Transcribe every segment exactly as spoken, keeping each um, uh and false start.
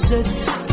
özet.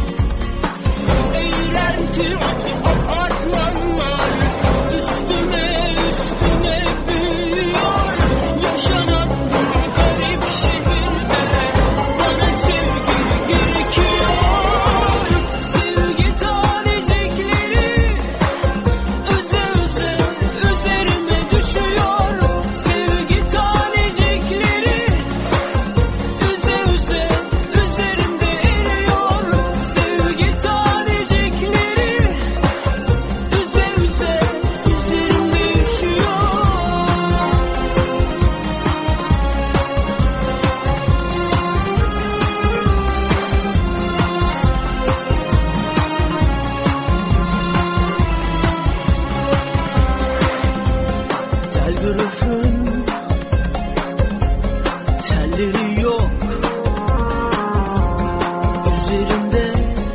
Eğlenti apartmanlar üstüme üstüme büyüyor. Yaşanan bu garip şehirde bana sevgi gerekiyor. Sevgi tanecikleri öze öze üzerime düşüyor. Sevgi tanecikleri üze üze üzerimde eriyor. Sevgi tanecikleri üze üze üzerimde üşüyor. Telgrafın telleri yok üzerimde,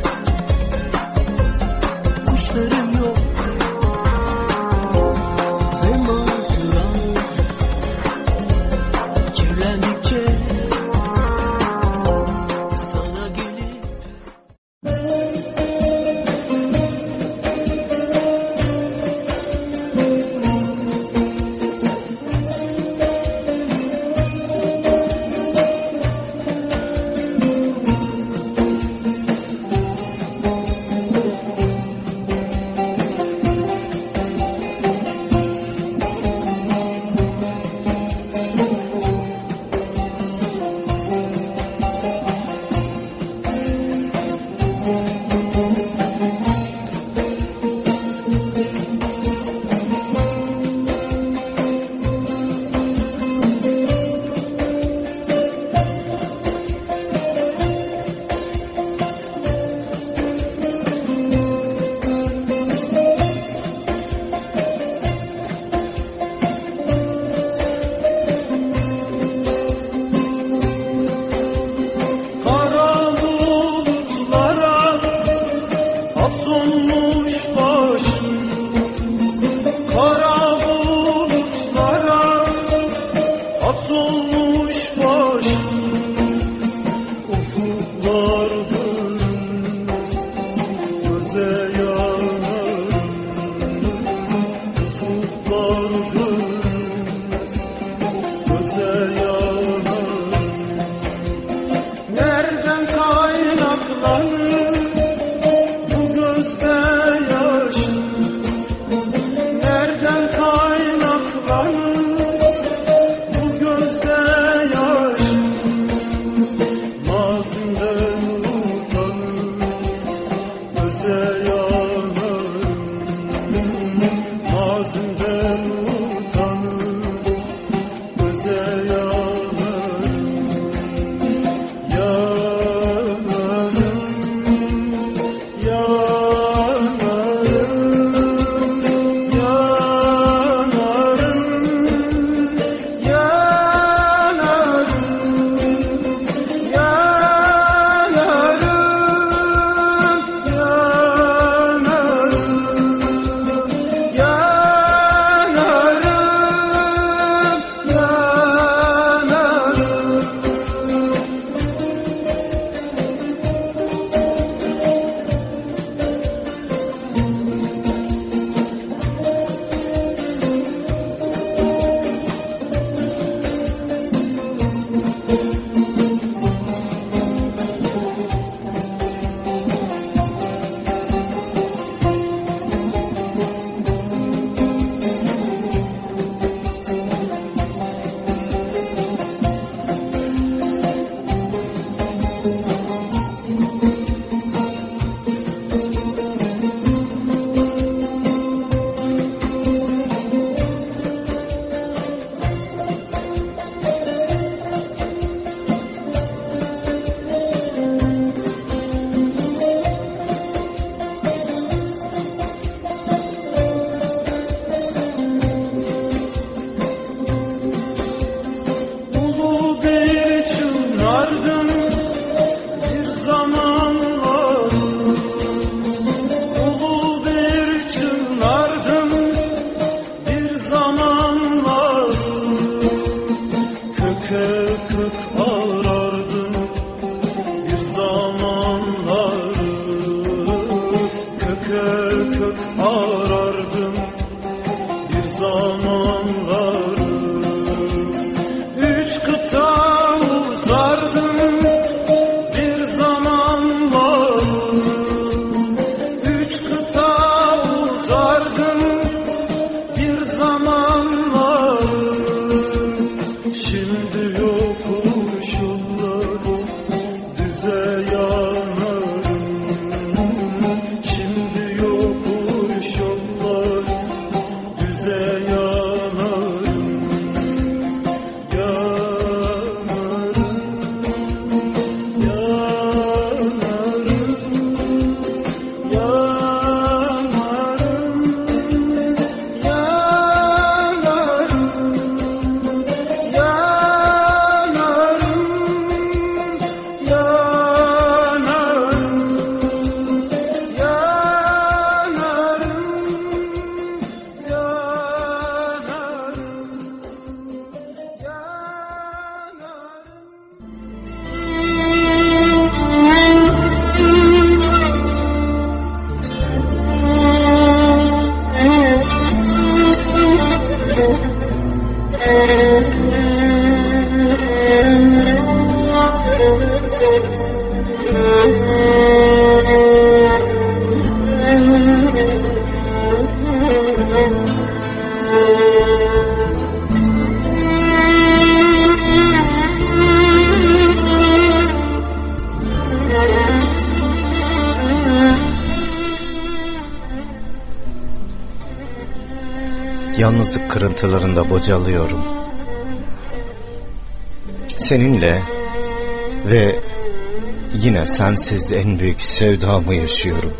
kuşları yok ve mantıralar kirlendikçe sana gelip Yalnızlık kırıntılarında bocalıyorum. Seninle ve yine sensiz en büyük sevdamı yaşıyorum.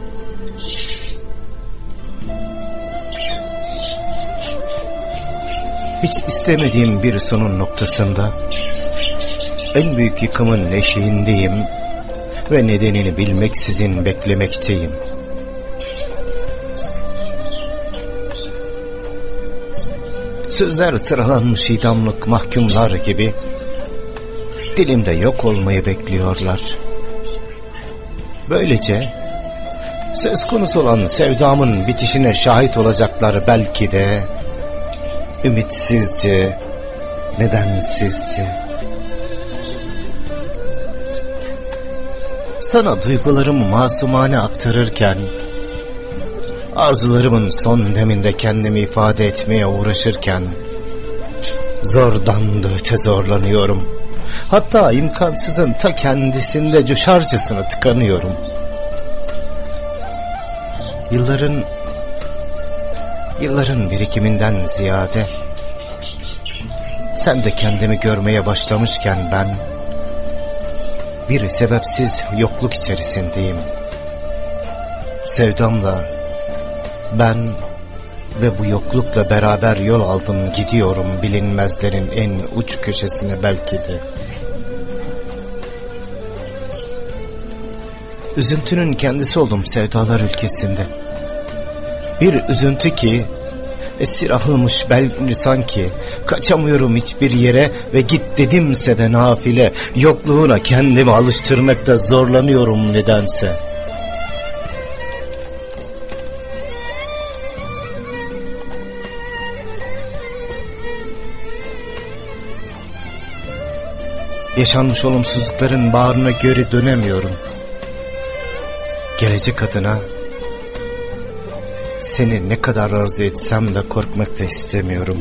Hiç istemediğim bir sonun noktasında en büyük yıkımın eşiğindeyim ve nedenini bilmeksizin beklemekteyim. Sözler sıralanmış idamlık mahkumlar gibi dilimde yok olmayı bekliyorlar. Böylece söz konusu olan sevdamın bitişine şahit olacaklar belki de ümitsizce, nedensizce. Sana duygularımı masumane aktarırken, arzularımın son deminde kendimi ifade etmeye uğraşırken, zordan da öte zorlanıyorum. Hatta imkansızın ta kendisinde coşarcasına tıkanıyorum. Yılların, yılların birikiminden ziyade, sen de kendimi görmeye başlamışken ben, bir sebepsiz yokluk içerisindeyim. Sevdamla, ben ve bu yoklukla beraber yol aldım gidiyorum bilinmezlerin en uç köşesine belki de. Üzüntünün kendisi oldum sevdalar ülkesinde. Bir üzüntü ki esir alınmış belki sanki, kaçamıyorum hiçbir yere ve git dedimse de nafile, yokluğuna kendimi alıştırmakta zorlanıyorum nedense. Yaşanmış olumsuzlukların bağrına göre dönemiyorum. Gelecek adına seni ne kadar arzu etsem de korkmak da istemiyorum.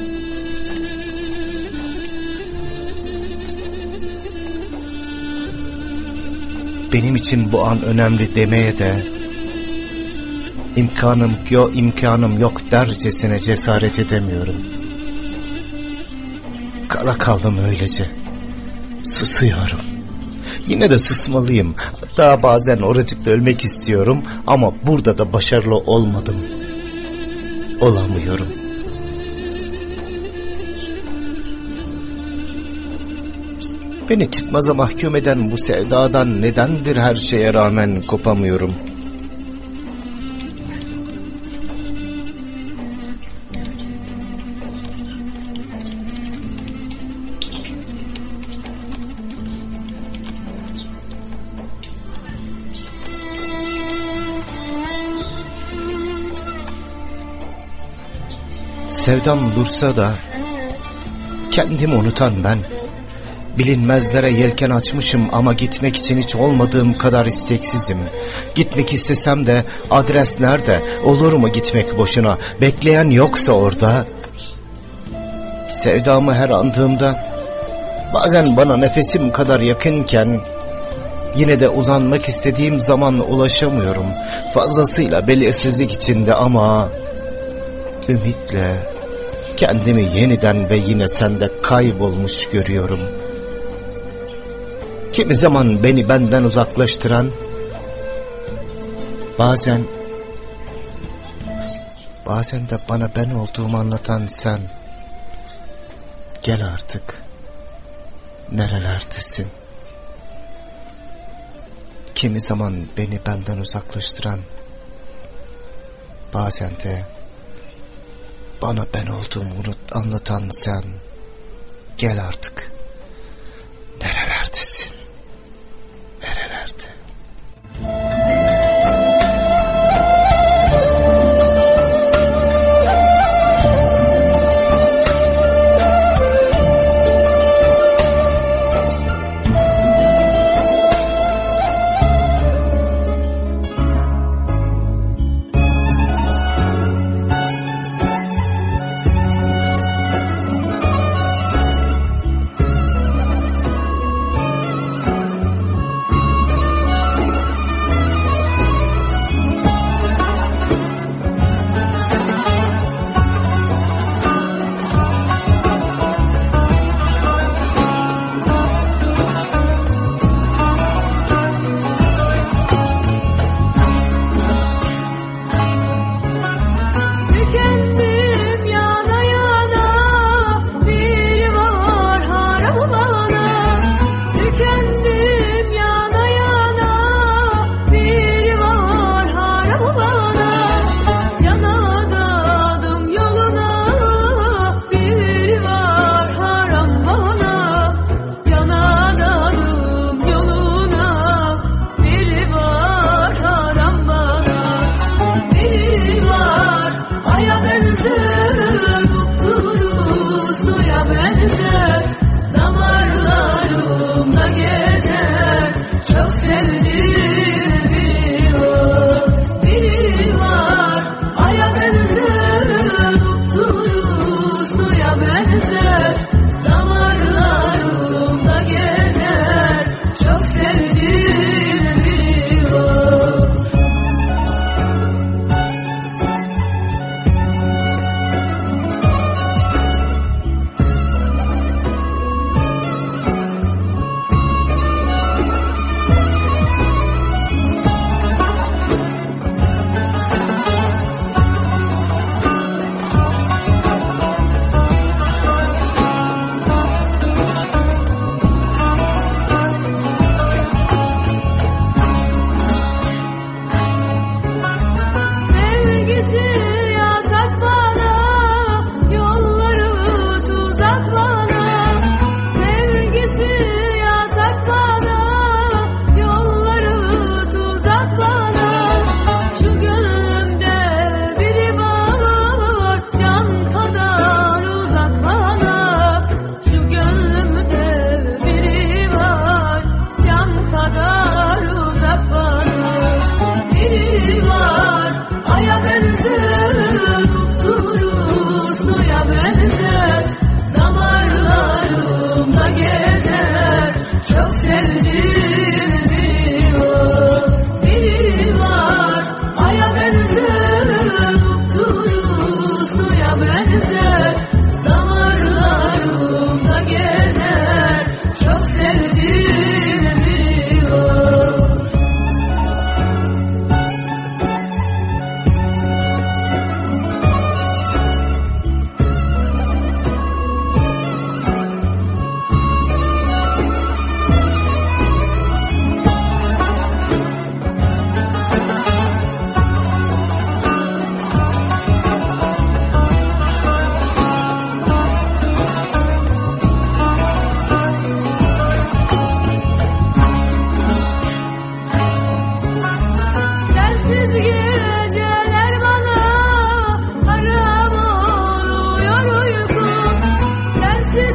Benim için bu an önemli demeye de imkanım yok, imkanım yok dercesine cesaret edemiyorum. Kala kaldım öylece. Susuyorum. Yine de susmalıyım. Hatta bazen oracıkta ölmek istiyorum ama burada da başarılı olmadım. Olamıyorum. Beni çıkmaza mahkum eden bu sevdadan nedendir her şeye rağmen kopamıyorum? Sevdam dursa da kendimi unutan ben, bilinmezlere yelken açmışım ama gitmek için hiç olmadığım kadar isteksizim. Gitmek istesem de adres nerede? Olur mu gitmek boşuna? Bekleyen yoksa orada? Sevdamı her andığımda bazen bana nefesim kadar yakınken yine de uzanmak istediğim zaman ulaşamıyorum. Fazlasıyla belirsizlik içinde ama ümitle kendimi yeniden ve yine sende kaybolmuş görüyorum. Kimi zaman beni benden uzaklaştıran, bazen bazen de bana ben olduğumu anlatan sen. Gel artık. Nerelerdesin? Kimi zaman beni benden uzaklaştıran, bazen de bana ben olduğumu unut, anlatan sen. Gel artık. Nerelerdesin? Nerelerde?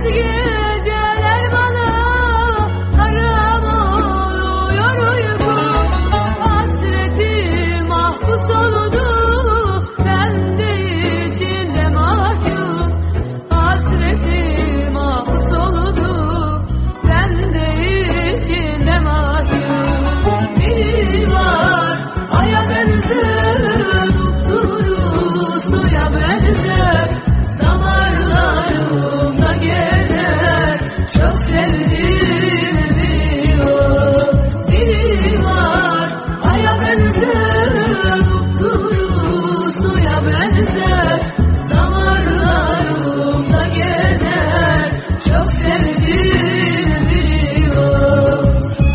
geceler bana haram oluyor uykum. Hasreti mahpus oldu, ben de içinde mahkum. Hasreti mahpus oldu, ben de içinde mahkum. Biri var aya benzer, dupduru suya benzer, damarlarımda gezer, çok sevdiğim diyor. Biri var aya benzer, dupduru suya benzer, damarlarımda gezer, çok sevdiğim diyor.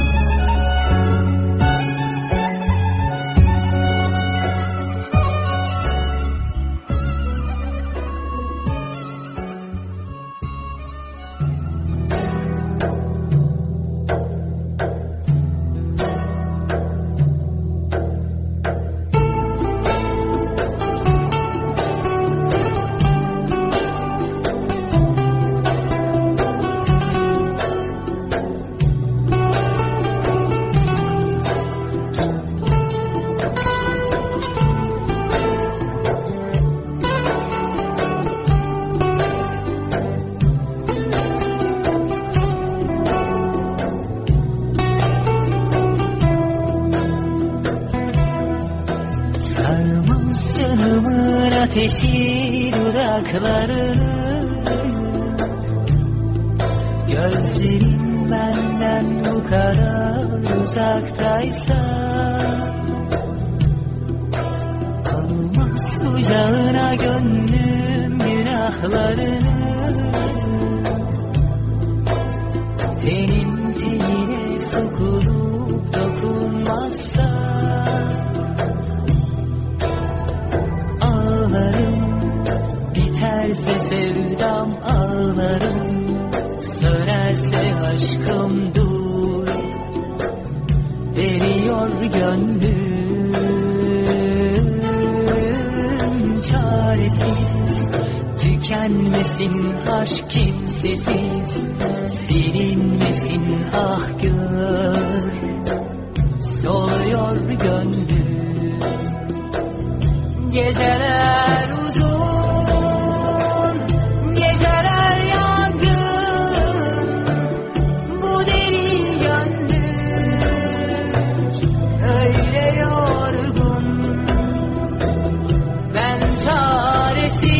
Sarmaz canımın ateşi dudaklarını, gözlerin benden bu kadar uzaktaysa, almaz kucağına gönlüm günahlarını. Tenim tenine sokulup dokunmazsa, biterse sevdam ağlarım, sönerse aşkım dur, veriyor gönlüm çaresiz. Tükenmesin aşk kimsesiz, silinmesin ah gör, soluyor gönlüm. Geceler uzun, geceler yangın, bu deli gönlüm öyle yorgun. Ben çaresiz,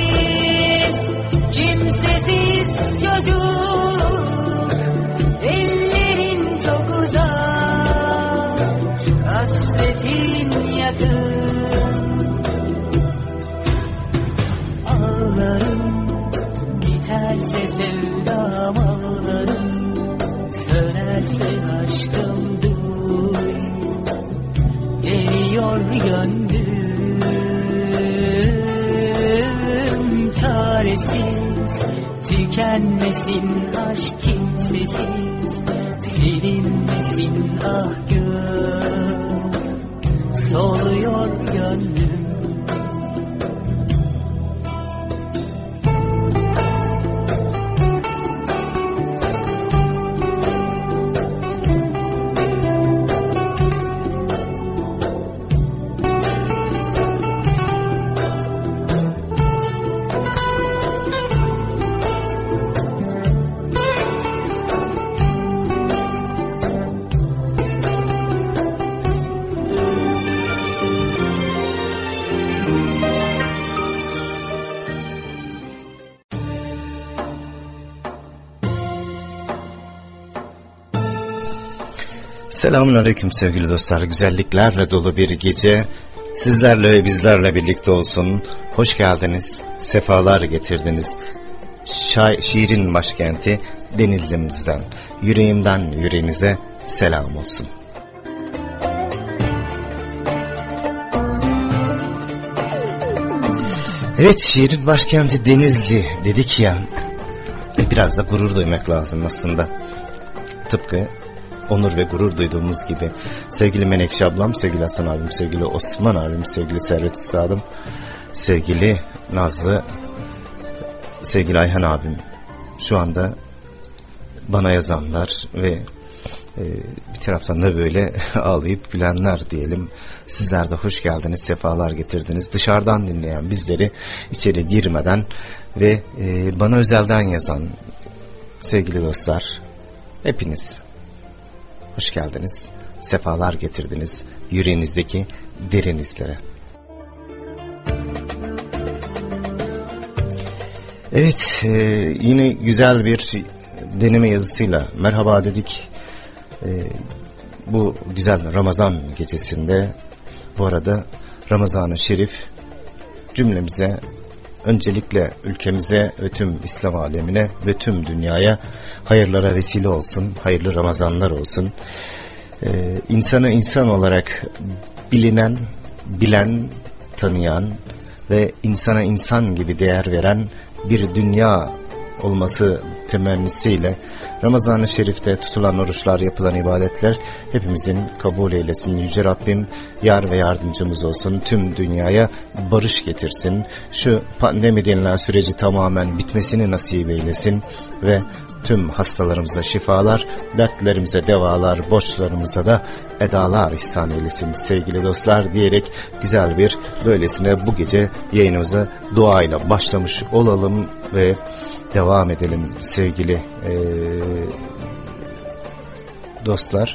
kimsesiz çocuk, ellerin çok uzak, hasretin yakın. Biterse sevdam ağlarım, sönerse aşkım dur, eriyor gönlüm çaresiz. Tükenmesin aşk kimsesiz, silinmesin ah gör, soluyor gönlüm. Selamünaleyküm sevgili dostlar. Güzelliklerle dolu bir gece sizlerle ve bizlerle birlikte olsun. Hoş geldiniz, sefalar getirdiniz. Şa- şiirin başkenti Denizli'mizden, yüreğimden yüreğinize selam olsun. Evet, şiirin başkenti Denizli dedik ya, e, biraz da gurur duymak lazım aslında. Tıpkı onur ve gurur duyduğumuz gibi. Sevgili Menekşe ablam, sevgili Hasan abim, sevgili Osman abim, sevgili Servet Üstadım, sevgili Nazlı, sevgili Ayhan abim, şu anda bana yazanlar ve e, bir taraftan da böyle ağlayıp gülenler diyelim. Sizler de hoş geldiniz, sefalar getirdiniz. Dışarıdan dinleyen bizleri içeri girmeden ve e, bana özelden yazan sevgili dostlar, hepiniz hoş geldiniz, sefalar getirdiniz yüreğinizdeki derin izlere. Evet, e, yine güzel bir deneme yazısıyla merhaba dedik. E, bu güzel Ramazan gecesinde, bu arada Ramazan-ı Şerif cümlemize, öncelikle ülkemize ve tüm İslam alemine ve tüm dünyaya hayırlara vesile olsun, hayırlı Ramazanlar olsun. Ee, insanı insan olarak bilinen, bilen, tanıyan ve insana insan gibi değer veren bir dünya olması temennisiyle Ramazan-ı Şerif'te tutulan oruçlar, yapılan ibadetler hepimizin kabul eylesin. Yüce Rabbim yar ve yardımcımız olsun. Tüm dünyaya barış getirsin. Şu pandemi denilen süreci tamamen bitmesini nasip eylesin ve tüm hastalarımıza şifalar, dertlerimize devalar, borçlarımıza da edalar ihsan eylesin sevgili dostlar diyerek güzel bir böylesine bu gece yayınımıza duayla başlamış olalım ve devam edelim sevgili ee, dostlar.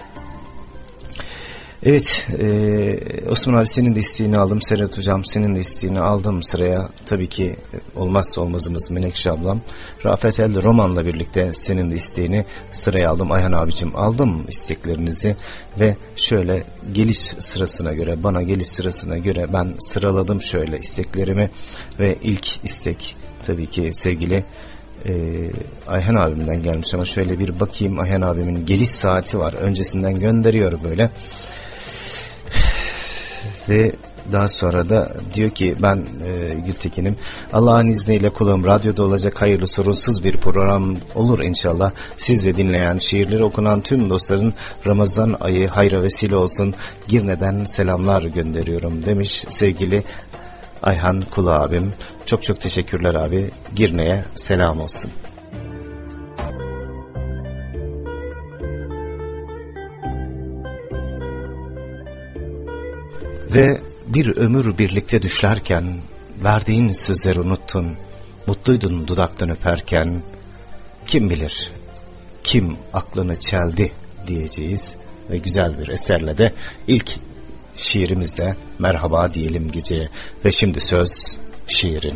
Evet, e, Osman abi senin de isteğini aldım, Serhat hocam senin de isteğini aldım sıraya. Tabii ki olmazsa olmazımız Menekşe ablam. Rafet El Roman'la birlikte senin de isteğini sıraya aldım. Ayhan abicim aldım isteklerinizi ve şöyle geliş sırasına göre, bana geliş sırasına göre ben sıraladım şöyle isteklerimi ve ilk istek tabii ki sevgili Ee, Ayhan abimden gelmiş ama şöyle bir bakayım. Ayhan abimin geliş saati var, öncesinden gönderiyor böyle ve daha sonra da diyor ki ben e, Gültekin'im, Allah'ın izniyle kulağım radyoda olacak, hayırlı sorunsuz bir program olur inşallah. Siz ve dinleyen, şiirleri okunan tüm dostların Ramazan ayı hayra vesile olsun. Girne'den selamlar gönderiyorum demiş sevgili Ayhan Kula abim. Çok çok teşekkürler abi. Girne'ye selam olsun. Ve bir ömür birlikte düşlerken verdiğin sözleri unuttun. Mutluydun dudaktan öperken. Kim bilir kim aklını çeldi diyeceğiz ve güzel bir eserle de ilk şiirimizle merhaba diyelim geceye. Ve şimdi söz şiirin.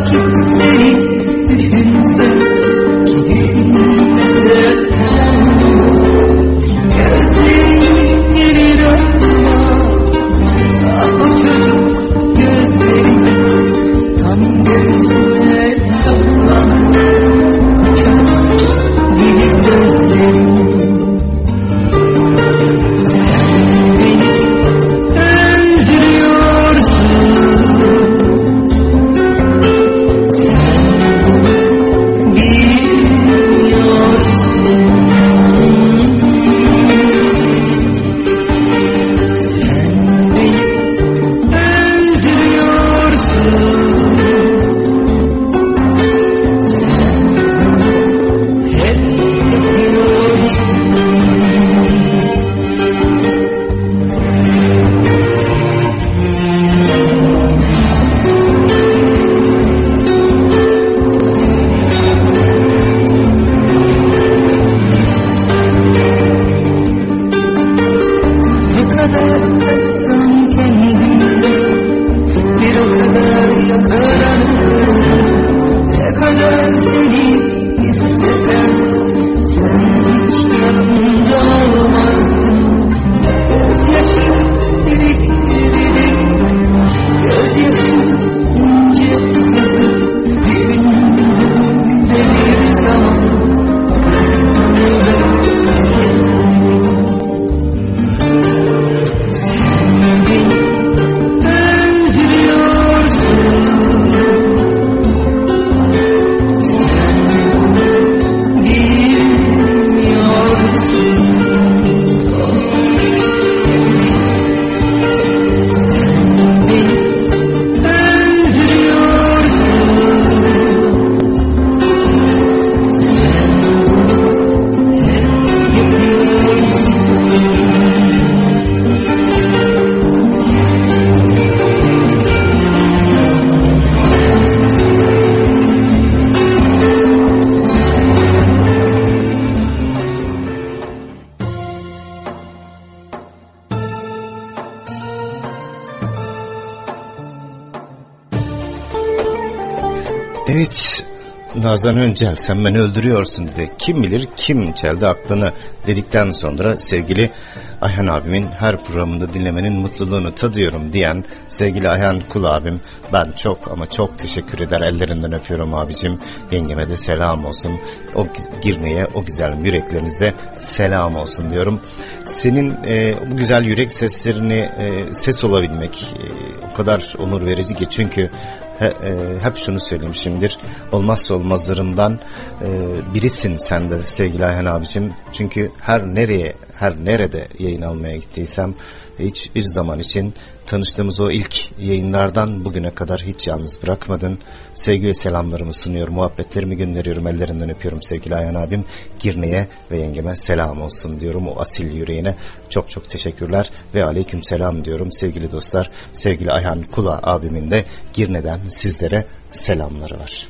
vakit seni düşünsem ki düşünmesem gözlerim gelir aklıma. Ah o çocuk gözlerim tam göğsüme saplanan uçak gibi sözlerim. Sen beni Evet, Nazan Öncel sen beni öldürüyorsun dedi. Kim bilir kim çeldi aklını dedikten sonra sevgili Ayhan abimin her programında dinlemenin mutluluğunu tadıyorum diyen sevgili Ayhan Kul abim, ben çok ama çok teşekkür eder, ellerinden öpüyorum abicim. Yengeme de selam olsun, o girmeye o güzel yüreklerinize selam olsun diyorum. Senin e, bu güzel yürek seslerini e, ses olabilmek e, o kadar onur verici ki, çünkü He, e, hep şunu söylemişimdir, olmazsa olmazlarımdan e, birisin sen de sevgili Ayhan abicim. Çünkü her nereye, her nerede yayın almaya gittiysem hiçbir zaman için tanıştığımız o ilk yayınlardan bugüne kadar hiç yalnız bırakmadın. Sevgi ve selamlarımı sunuyorum, muhabbetlerimi gönderiyorum, ellerinden öpüyorum sevgili Ayhan abim. Girne'ye ve yengeme selam olsun diyorum, o asil yüreğine çok çok teşekkürler ve aleyküm selam diyorum sevgili dostlar. Sevgili Ayhan Kula abimin de Girne'den sizlere selamları var.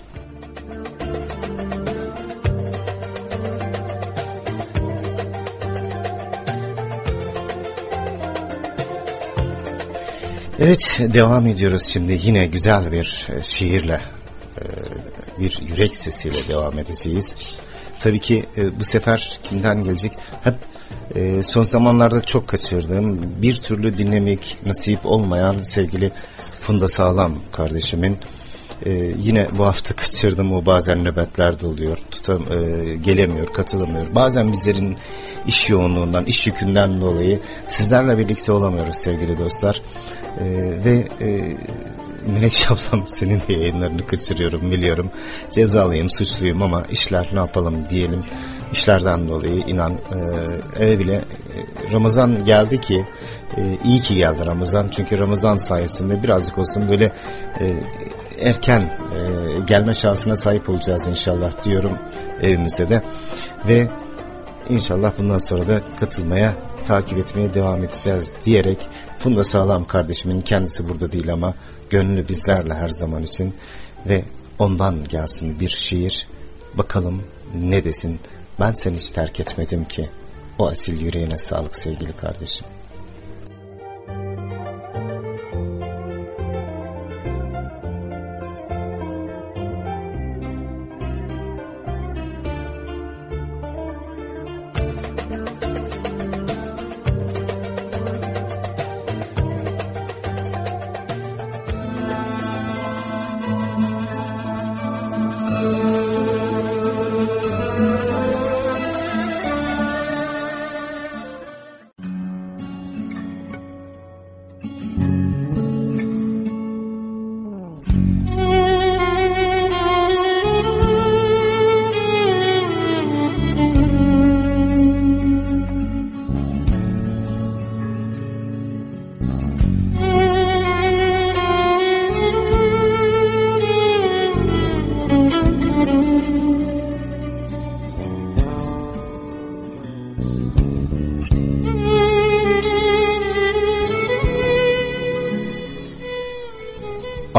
Evet, devam ediyoruz şimdi yine güzel bir şiirle, bir yürek sesiyle devam edeceğiz. Tabii ki bu sefer kimden gelecek? Hep son zamanlarda çok kaçırdığım, bir türlü dinlemek nasip olmayan sevgili Funda Sağlam kardeşimin. Ee, yine bu hafta kaçırdım, o bazen nöbetlerde oluyor, tutam, e, gelemiyor, katılamıyor. Bazen bizlerin iş yoğunluğundan, iş yükünden dolayı sizlerle birlikte olamıyoruz sevgili dostlar. Ee, ve e, Menekşe ablam, senin de yayınlarını kaçırıyorum biliyorum. Cezalıyım, suçluyum ama işler ne yapalım diyelim. İşlerden dolayı inan e, eve bile e, Ramazan geldi ki e, iyi ki geldi Ramazan. Çünkü Ramazan sayesinde birazcık olsun böyle e, erken e, gelme şansına sahip olacağız inşallah diyorum evimize de. Ve inşallah bundan sonra da katılmaya, takip etmeye devam edeceğiz diyerek Funda Sağlam kardeşimin, kendisi burada değil ama gönlü bizlerle her zaman için, ve ondan gelsin bir şiir. Bakalım ne desin? Ben seni hiç terk etmedim ki. O asil yüreğine sağlık sevgili kardeşim.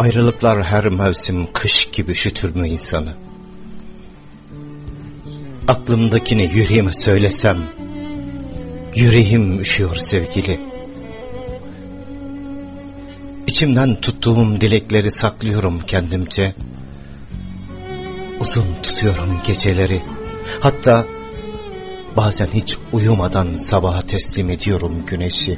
Ayrılıklar her mevsim kış gibi üşütür mü insanı? Aklımdakini yüreğime söylesem, yüreğim üşüyor sevgili. İçimden tuttuğum dilekleri saklıyorum kendimce. Uzun tutuyorum geceleri. Hatta bazen hiç uyumadan sabaha teslim ediyorum güneşi.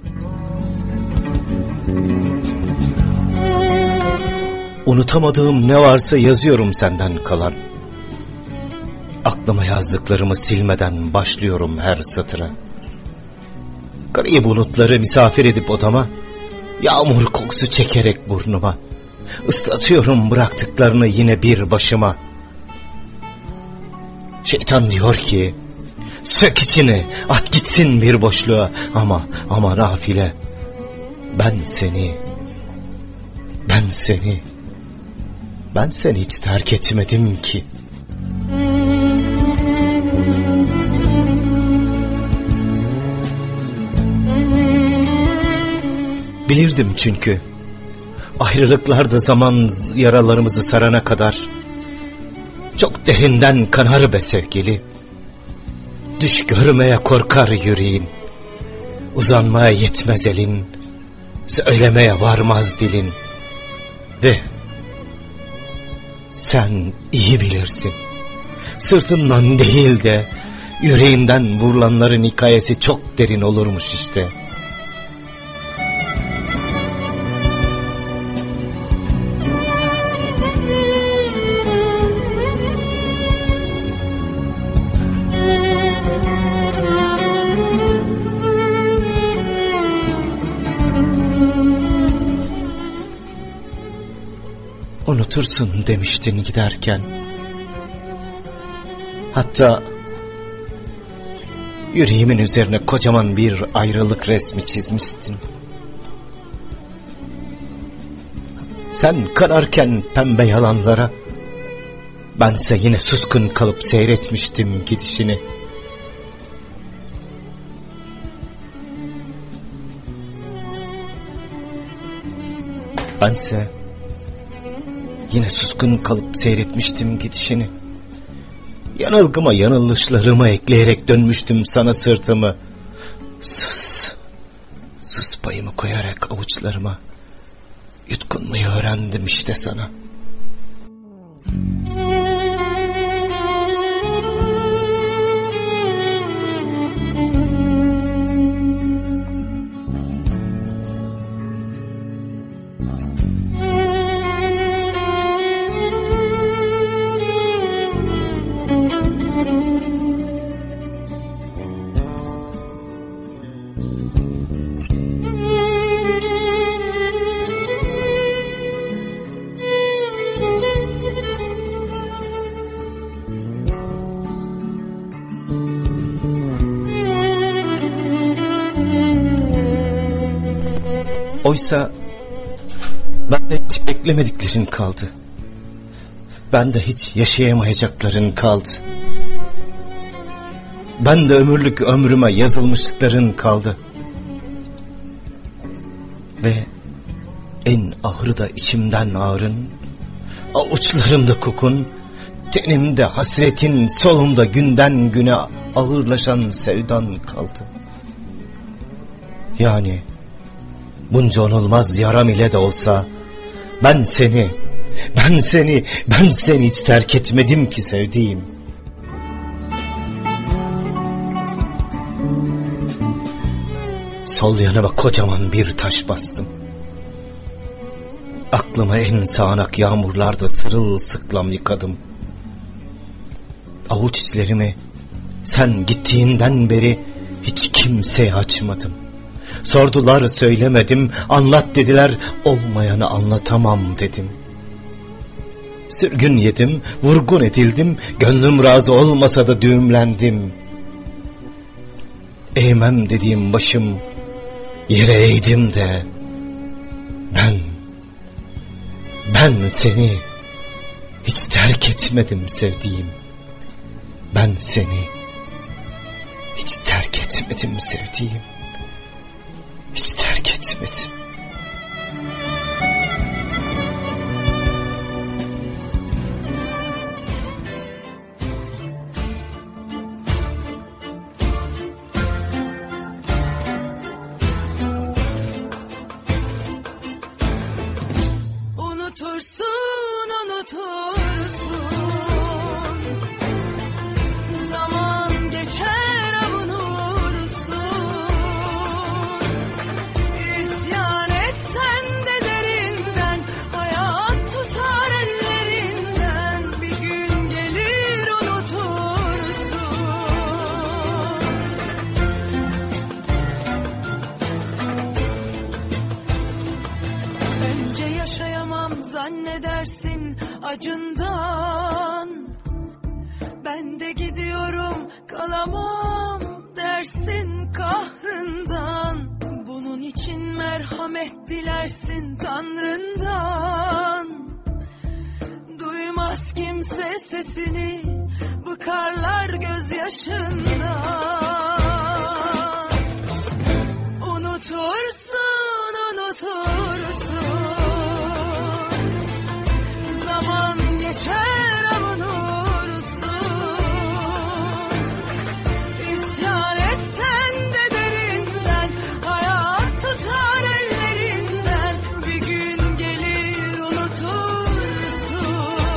Unutamadığım ne varsa yazıyorum senden kalan. Aklıma yazdıklarımı silmeden başlıyorum her satıra. Gri bulutları misafir edip odama, yağmur kokusu çekerek burnuma, ıslatıyorum bıraktıklarını yine bir başıma. Şeytan diyor ki, sök içini, at gitsin bir boşluğa, ama ama nafile. Ben seni, ben seni, ben seni hiç terk etmedim ki. Bilirdim çünkü, ayrılıklarda zaman yaralarımızı sarana kadar çok derinden kanar be sevgili. Düş görmeye korkar yüreğin, uzanmaya yetmez elin, söylemeye varmaz dilin. Ve sen iyi bilirsin, sırtından değil de yüreğinden vurulanların hikayesi çok derin olurmuş işte. Unutursun demiştin giderken. Hatta yüreğimin üzerine kocaman bir ayrılık resmi çizmiştin. Sen kararken pembe yalanlara, bense yine suskun kalıp seyretmiştim gidişini. Bense yine suskun kalıp seyretmiştim gidişini. Yanılgıma yanılışlarımı ekleyerek dönmüştüm sana sırtımı. Sus, sus payımı koyarak avuçlarıma yutkunmayı öğrendim işte sana. Oysa ben de hiç beklemediklerin kaldı. Ben de hiç yaşayamayacakların kaldı. Ben de ömürlük ömrüme yazılmışlıkların kaldı. Ve en ahırı da içimden ağrın, avuçlarımda kokun, tenimde hasretin, solumda günden güne ağırlaşan sevdan kaldı. Yani bunca onulmaz yaram ile de olsa ben seni, ben seni, ben seni hiç terk etmedim ki sevdiğim. Sol yanıma kocaman bir taş bastım. Aklıma en sağanak yağmurlarda sırılsıklam yıkadım. Avuç içlerimi sen gittiğinden beri hiç kimseye açmadım. Sordular söylemedim, anlat dediler, olmayanı anlatamam dedim. Sürgün yedim, vurgun edildim, gönlüm razı olmasa da düğümlendim. Eğmem dediğim başım yere eğdim de ben, ben seni hiç terk etmedim sevdiğim. Ben seni hiç terk etmedim sevdiğim. Hiç terk etmedim. unutursun. Zaman geçer avunursun. İsyan etsen de derinden, hayat tutar ellerinden. Bir gün gelir unutursun. Önce yaşayamam zannedersin acından. Ben de gidiyorum kalamam dersin kahrından. Bunun için merhamet dilersin Tanrından. Duymaz kimse sesini, bıkarlar gözyaşından. Unutursun, unutursun. Zaman geçer avunursun. İsyan etsen de derinden, hayat tutar ellerinden. Bir gün gelir unutursun.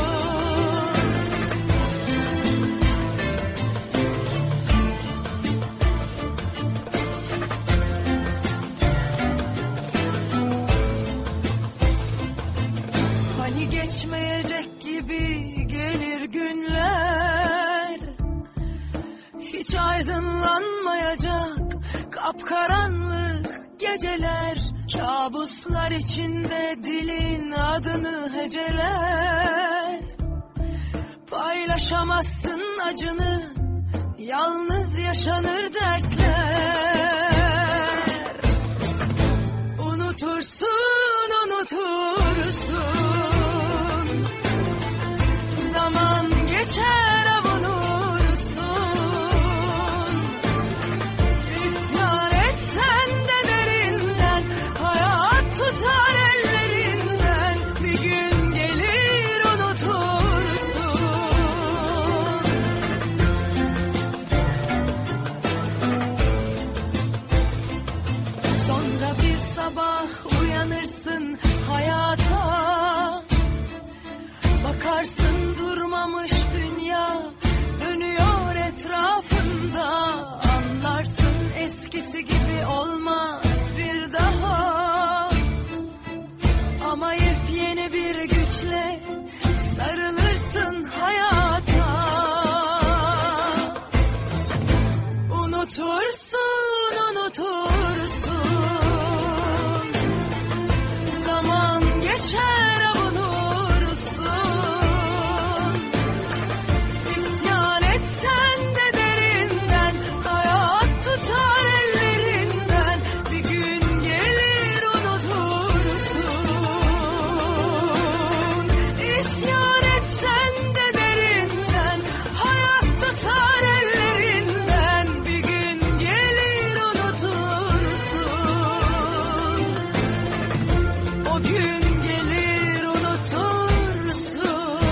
Hani geçmeyecek gibi gelir günler, hiç aydınlanmayacak kapkaranlık geceler. Kabuslar içinde dilin adını heceler. Paylaşamazsın acını, yalnız yaşanır dertler. Unutursun, unutursun. Zaman geçer avunursun. İsyan etsen de derinden, hayat tutar ellerinden. Bir gün gelir unutursun. Sonra bir sabah uyanırsın hayata. Bakarsın durmamış dünya, dönüyor etrafında. Anlarsın eskisi gibi olmaz bir daha. Ama yepyeni bir güçle sarılırsın hayata. Unutursun, unutursun. Zaman geçer avunursun. İsyan etsen de derinden, hayat tutar ellerinden. Bir gün gelir unutursun. İsyan etsen de derinden, hayat tutar ellerinden. Bir gün gelir unutursun. O gün gelir unutursun.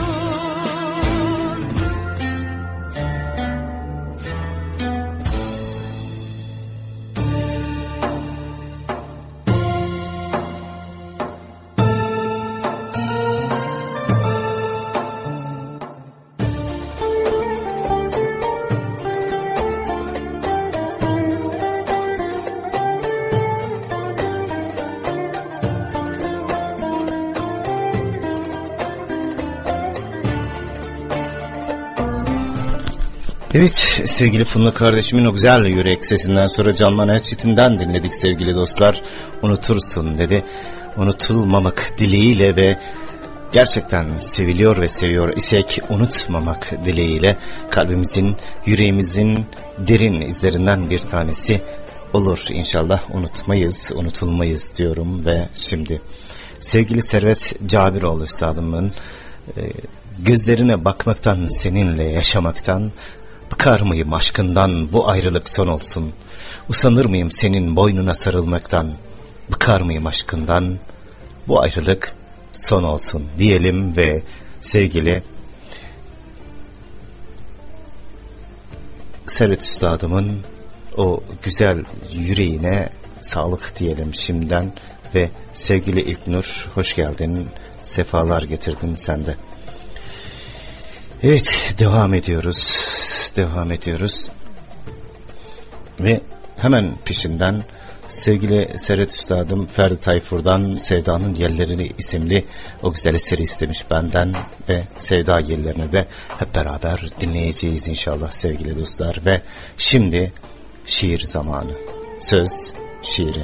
Evet sevgili Funda kardeşimin o güzel yürek sesinden sonra Canman Erçetin'den dinledik sevgili dostlar. Unutursun dedi. Unutulmamak dileğiyle ve gerçekten seviliyor ve seviyor isek unutmamak dileğiyle kalbimizin, yüreğimizin derin izlerinden bir tanesi olur inşallah. Unutmayız, unutulmayız diyorum ve şimdi sevgili Servet Cabiroğlu üstadımın e, gözlerine bakmaktan, seninle yaşamaktan bıkar mıyım aşkından, bu ayrılık son olsun. Usanır mıyım senin boynuna sarılmaktan, bıkar mıyım aşkından, bu ayrılık son olsun diyelim ve sevgili Servet Üstadımın o güzel yüreğine sağlık diyelim şimdiden ve sevgili İlknur hoş geldin. sefalar getirdin sen de. Evet, devam ediyoruz. Devam ediyoruz. Ve hemen peşinden sevgili Serhat Üstadım Ferdi Tayfur'dan Sevda'nın Yellerini isimli o güzel eseri istemiş benden ve Sevda Yellerini de hep beraber dinleyeceğiz inşallah sevgili dostlar. Ve şimdi şiir zamanı. Söz şiiri.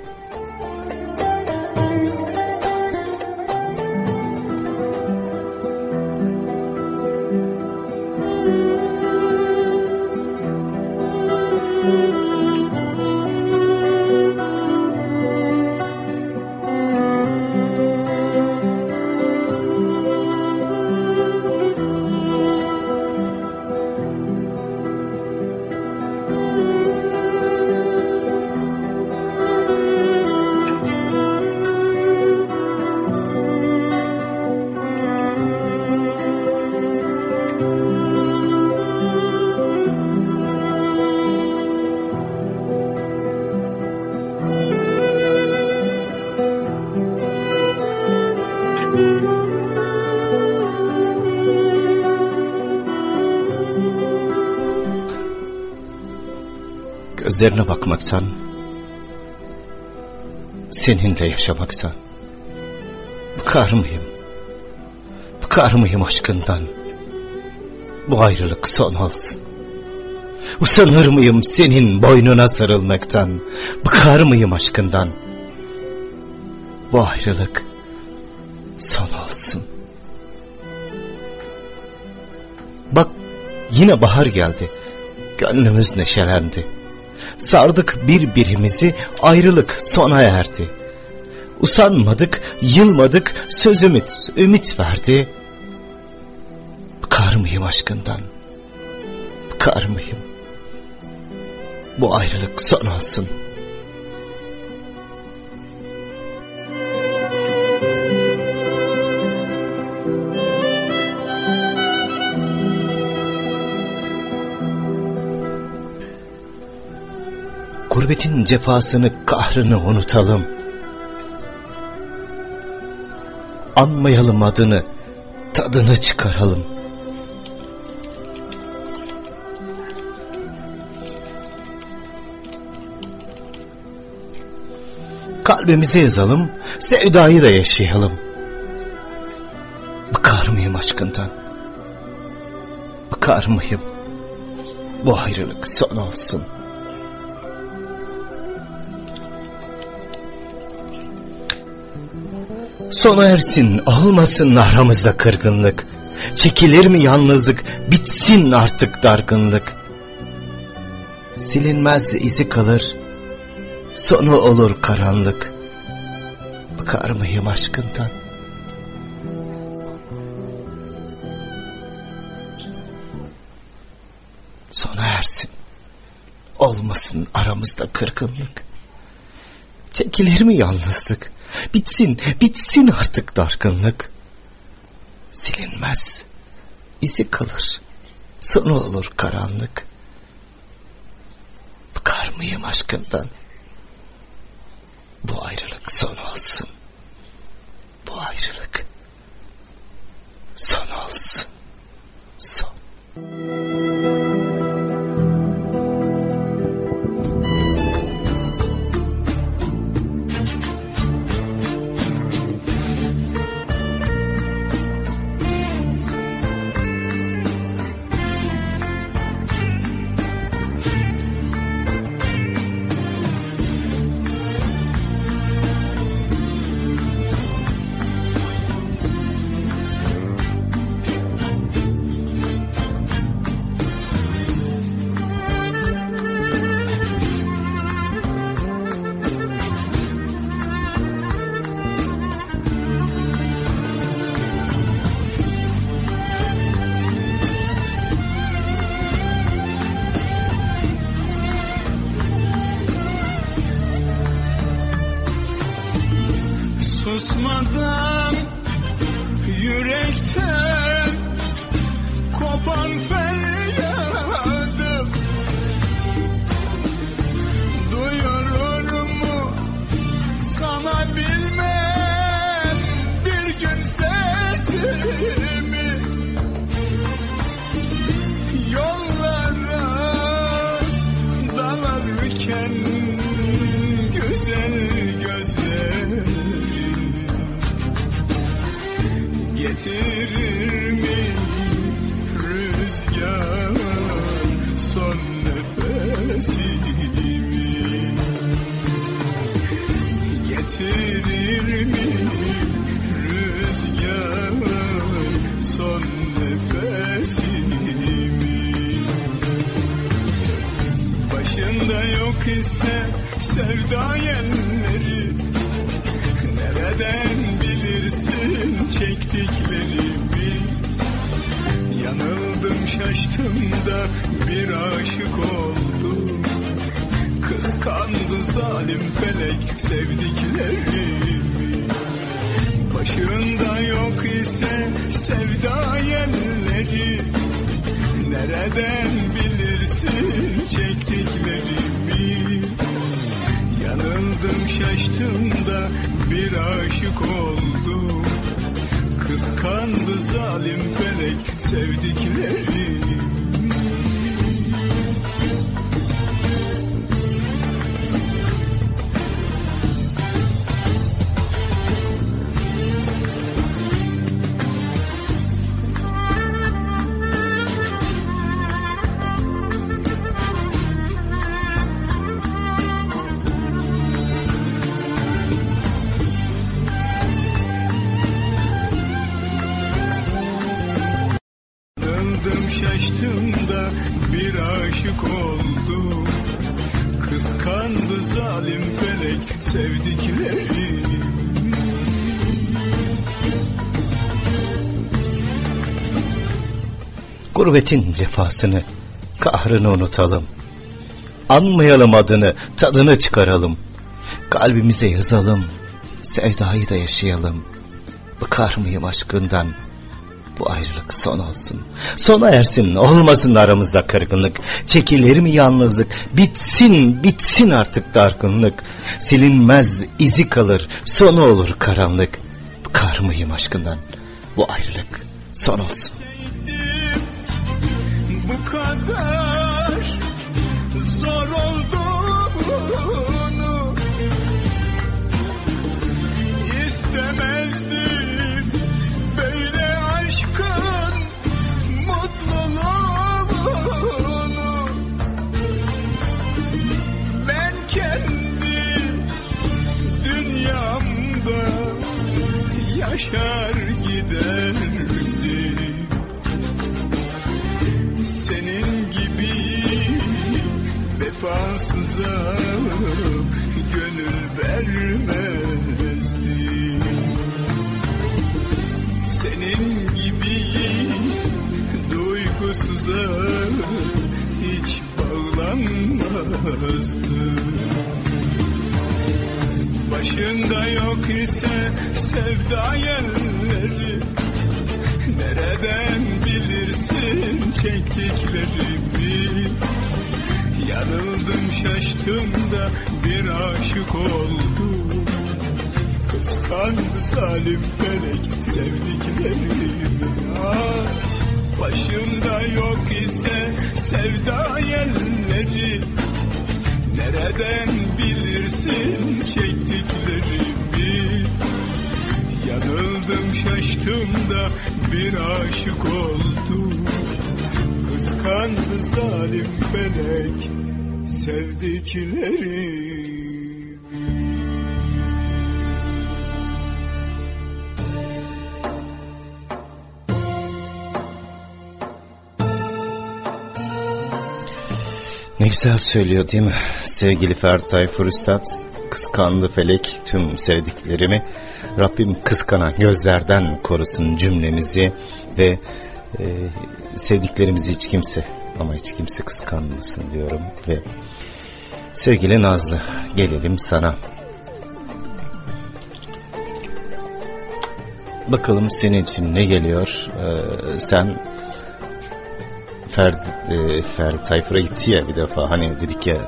Gözlerine bakmaktan, seninle yaşamaktan bıkar mıyım? Bıkar mıyım aşkından? Bu ayrılık son olsun. Usanır mıyım senin boynuna sarılmaktan? Bıkar mıyım aşkından? Bu ayrılık son olsun. Bak, yine bahar geldi. Gönlümüz neşelendi. Sardık birbirimizi, ayrılık sona erdi. Usanmadık, yılmadık, söz ümit, ümit verdi. Bıkar mıyım aşkından? Bıkar mıyım? Bu ayrılık son olsun. Gurbetin cefasını, kahrını unutalım. Anmayalım adını, tadını çıkaralım. Kalbimize yazalım, sevdayı da yaşayalım. Bıkar mıyım aşkından? Bıkar mıyım? Bu ayrılık son olsun. Sona ersin, olmasın aramızda kırgınlık. Çekilir mi yalnızlık, bitsin artık dargınlık. Silinmez izi kalır, sonu olur karanlık. Bıkar mıyım aşkından? Sona ersin, olmasın aramızda kırgınlık. Çekilir mi yalnızlık, bitsin, bitsin artık dargınlık. Silinmez, izi kalır, sonu olur karanlık. Bıkar mıyım aşkından? Bu ayrılık son olsun. Bu ayrılık son olsun. Son. Susmadan yürekten kopan feryadım duyurur mu sana bilmem bir gün Yollara dalarken güzel gözlerin getirir mi rüzgar son nefesimi? Getirir mi rüzgar son nefesimi? Başında yok ise sevda yelleri, nereden bilirsin çektiklerimi? Yanıldım şaştım da bir aşık oldum. Kıskandı zalim felek sevdiklerimi. Başında yok ise sevda yelleri, nereden bilirsin çektiklerimi? Yanıldım şaştım da bir aşık oldum. Kıskandı zalim felek sevdiklerimi. Şaştım da bir aşık oldum. Kıskandı zalim felek sevdikleri. Gurbetin cefasını, kahrını unutalım. Anmayalım adını, tadını çıkaralım. Kalbimize yazalım, sevdayı da yaşayalım. Bıkar mıyım aşkından? Bu ayrılık son olsun. Sona ersin, olmasın aramızda kırgınlık. Çekilir mi yalnızlık? Bitsin, bitsin artık dargınlık. Silinmez izi kalır, sonu olur karanlık. Bıkar mıyım aşkından? Bu ayrılık son olsun. Bu kadar zor olduğunu istemezdim. Böyle aşkın mutluluğunu ben kendi dünyamda yaşar giderdim. Senin gibi vefasıza gönül vermezdim. Senin gibi duygusuza hiç bağlanmazdım. Başında yok ise sevda yerleri, nereden bilirsin çektiklerimi? Yanıldım şaştım da bir aşık oldum. Kıskandı zalim felek sevdiklerimi. Ah, başında yok ise sevda yerleri, nereden bilirsin çektiklerimi? Yanıldım şaştım da bir aşık oldum. Kıskandı zalim felek sevdiklerimi. Ne güzel söylüyor değil mi sevgili Ferdi Tayfur Üstad? Kıskandı felek tüm sevdiklerimi. Rabbim kıskanan gözlerden korusun cümlemizi ve e, sevdiklerimizi hiç kimse ama hiç kimse kıskanmasın diyorum. Ve sevgili Nazlı, gelelim sana. Bakalım senin için ne geliyor? Ee, sen Ferdi, e, Ferdi Tayfur'a gitti ya bir defa, hani dedik ya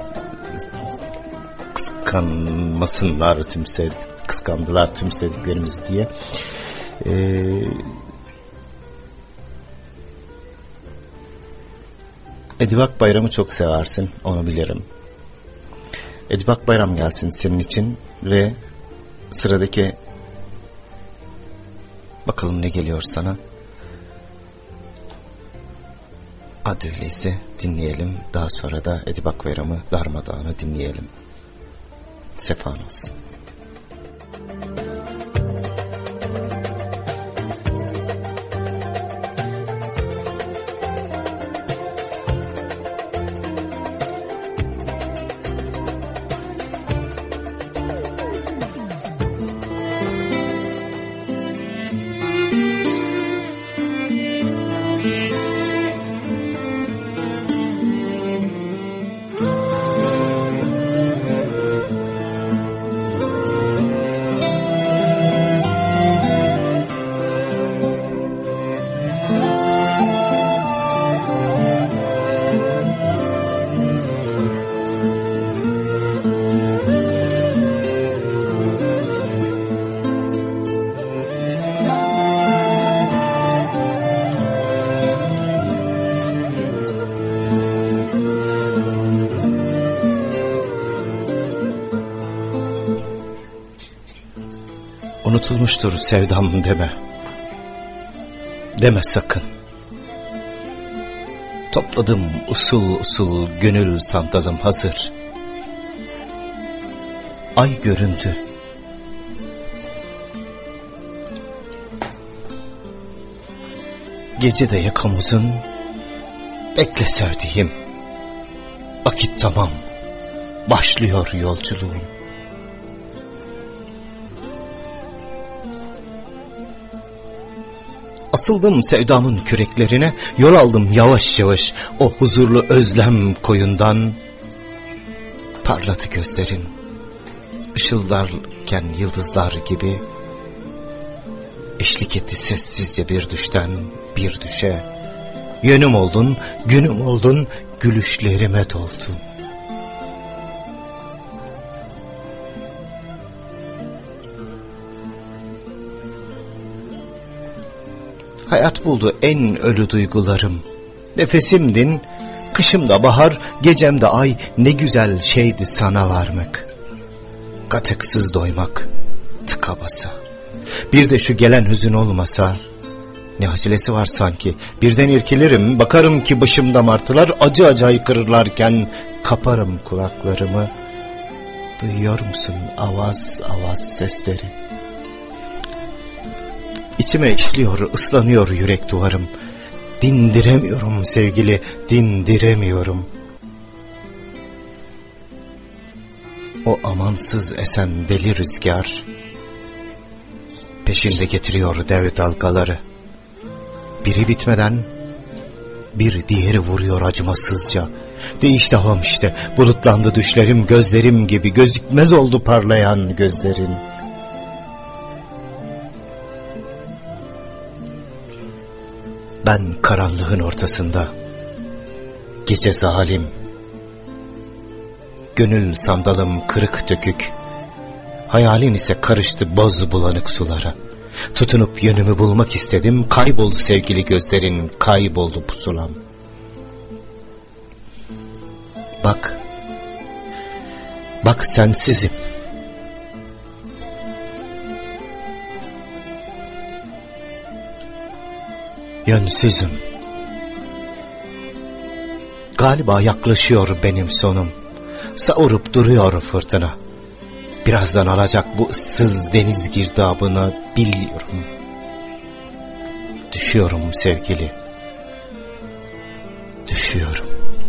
kıskanmasınlar tüm sevdik, kıskandılar tüm sevdiklerimiz diye. Ee, Edip Akbayram'ı çok seversin, onu bilirim. Edip Akbayram gelsin senin için ve sıradaki bakalım ne geliyor sana. Hadi öyleyse dinleyelim. Daha sonra da Edip Akbayram'ı, Darmadağın'ı dinleyelim. Sefan olsun. Unutulmuştur sevdam deme. Deme sakın. Topladım usul usul gönül sandalım hazır. Ay göründü. Gecede yakamuzun, bekle sevdiğim. Vakit tamam, başlıyor yolculuğum. Asıldım sevdamın küreklerine, yol aldım yavaş yavaş o huzurlu özlem koyundan. Parladı gözlerin, ışıldarken yıldızlar gibi. Eşlik etti sessizce bir düşten bir düşe. Yönüm oldun, günüm oldun, gülüşlerime doldun. Hayat buldu en ölü duygularım. Nefesimdin, kışımda bahar, gecemde ay, ne güzel şeydi sana varmak. Katıksız doymak, tıka basa. Bir de şu gelen hüzün olmasa, ne acelesi var sanki. Birden irkilirim, bakarım ki başımda martılar acı acı haykırırlarken kaparım kulaklarımı. Duyuyor musun avaz avaz sesleri? İçime işliyor, ıslanıyor yürek duvarım. Dindiremiyorum sevgili, dindiremiyorum. O amansız esen deli rüzgar peşinde getiriyor dev dalgaları. Biri bitmeden bir diğeri vuruyor acımasızca. Değişti havam işte, bulutlandı düşlerim, gözlerim gibi gözükmez oldu parlayan gözlerin. Ben karanlığın ortasında, gece zalim, gönül sandalım kırık dökük, hayalin ise karıştı boz bulanık sulara. Tutunup yönümü bulmak istedim, kayboldu sevgili gözlerin, kayboldu pusulam. Bak, bak sensizim. Yönsüzüm. Galiba yaklaşıyor benim sonum. Savurup duruyor fırtına. Birazdan alacak bu ıssız deniz girdabını biliyorum. Düşüyorum sevgili. Düşüyorum.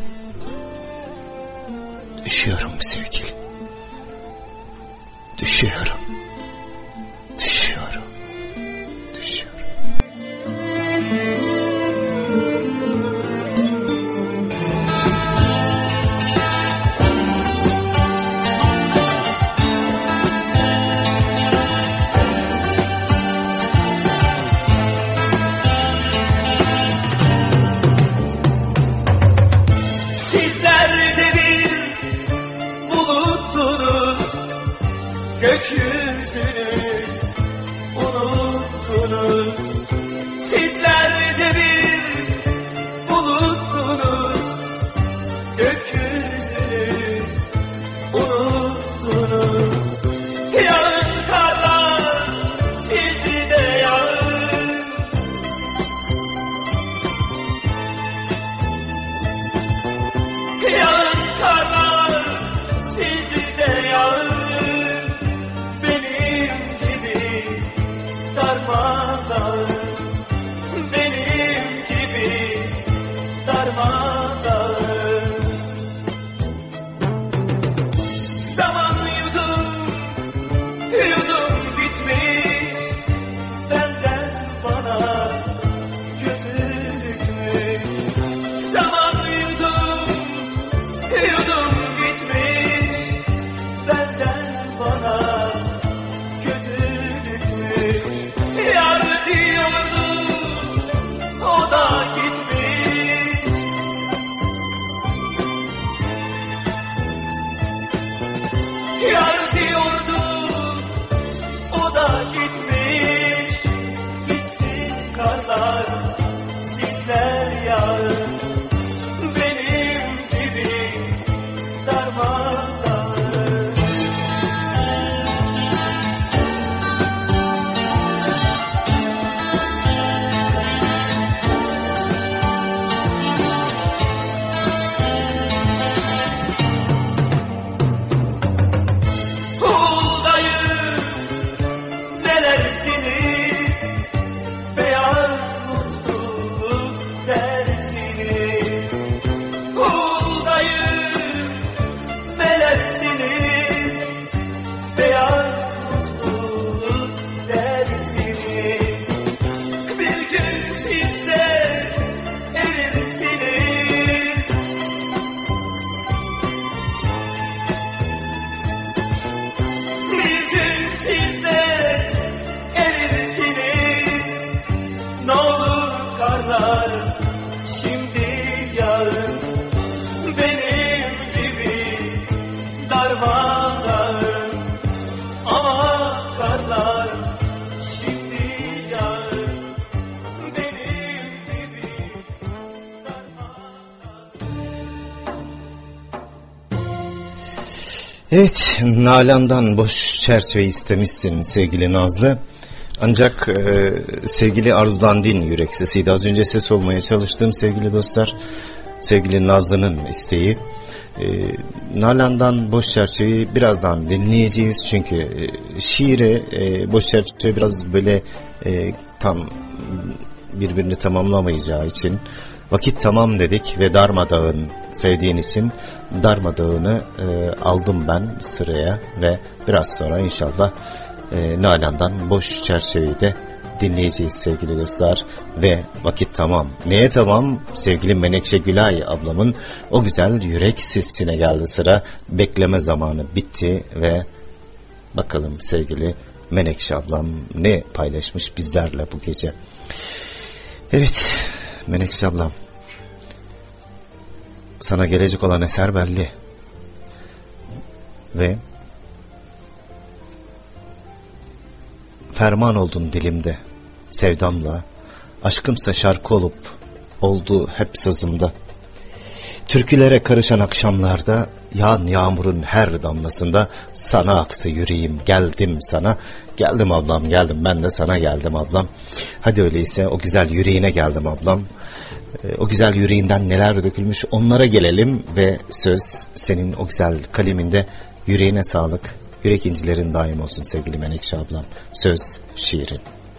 Düşüyorum sevgili. Düşüyorum. Düşüyorum. Düşüyorum. Sizler de bir buluttunuz, gökyüzü siz de erirsiniz. Bir gün siz de erirsiniz. Ne olur karlar şimdi yağın, benim gibi darmalarım. Ama karlar şimdi yağın, benim gibi darmalarım. Evet, Nalan'dan boş çerçeve istemişsin sevgili Nazlı. Ancak e, sevgili Arzu'dan din yüreksiziydi. Az önce ses olmaya çalıştığım sevgili dostlar, sevgili Nazlı'nın isteği. E, Nalan'dan boş çerçeveyi birazdan dinleyeceğiz. Çünkü e, şiiri e, boş çerçeve biraz böyle e, tam birbirini tamamlamayacağı için vakit tamam dedik ve darmadağın sevdiğin için darmadağını e, aldım ben sıraya ve biraz sonra inşallah e, Nalan'dan boş çerçeveyi de dinleyeceğiz sevgili dostlar. Ve vakit tamam. Neye tamam? Sevgili Menekşe Gülay ablamın o güzel yürek sesine geldi sıra. Bekleme zamanı bitti ve bakalım sevgili Menekşe ablam ne paylaşmış bizlerle bu gece. Evet Menekşe ablam, sana gelecek olan eser belli ve ferman oldun dilimde sevdamla, aşkımsa şarkı olup oldu hep sazımda. Türkülere karışan akşamlarda, yağan yağmurun her damlasında sana aktı yüreğim, geldim sana. Geldim ablam, geldim, ben de sana geldim ablam. Hadi öyleyse o güzel yüreğine geldim ablam. Ee, o güzel yüreğinden neler dökülmüş onlara gelelim ve söz senin o güzel kaleminde. Yüreğine sağlık, yürek incilerin daim olsun sevgili Menekşe ablam. Söz şiirin.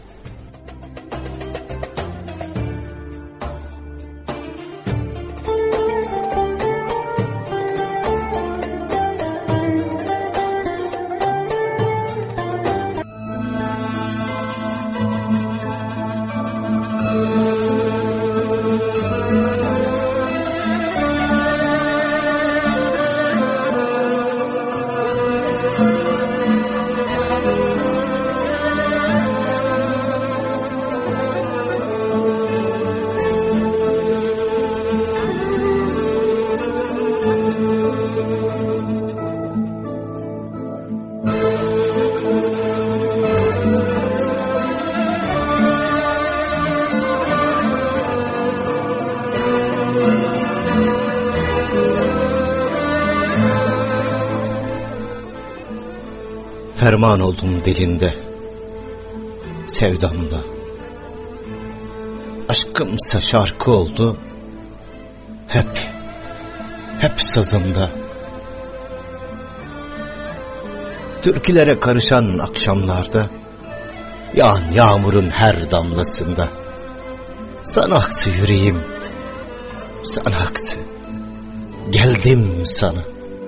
Ferman oldum dilinde, sevdamda. Aşkımsa şarkı oldu, hep, hep sazımda. Türkülere karışan akşamlarda, yağan yağmurun her damlasında. Sana aktı yüreğim, sana aktı, geldim sana.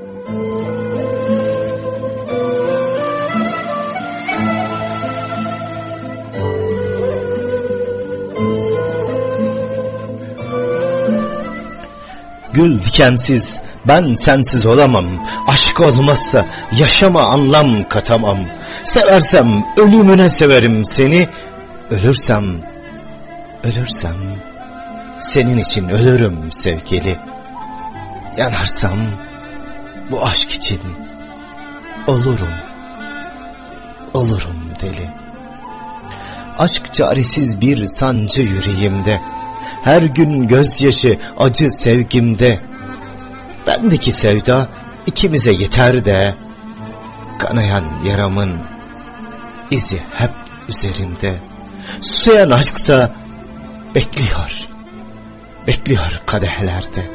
Gül dikensiz, ben sensiz olamam. Aşk olmazsa yaşama anlam katamam. Seversem ölümüne severim seni. Ölürsem, ölürsem senin için ölürüm sevgili. Yanarsam bu aşk için olurum, olurum deli. Aşk çaresiz bir sancı yüreğimde. Her gün gözyaşı acı sevgimde. Bendeki sevda ikimize yeter de, kanayan yaramın izi hep üzerimde. Susayan aşksa bekliyor, bekliyor kadehlerde.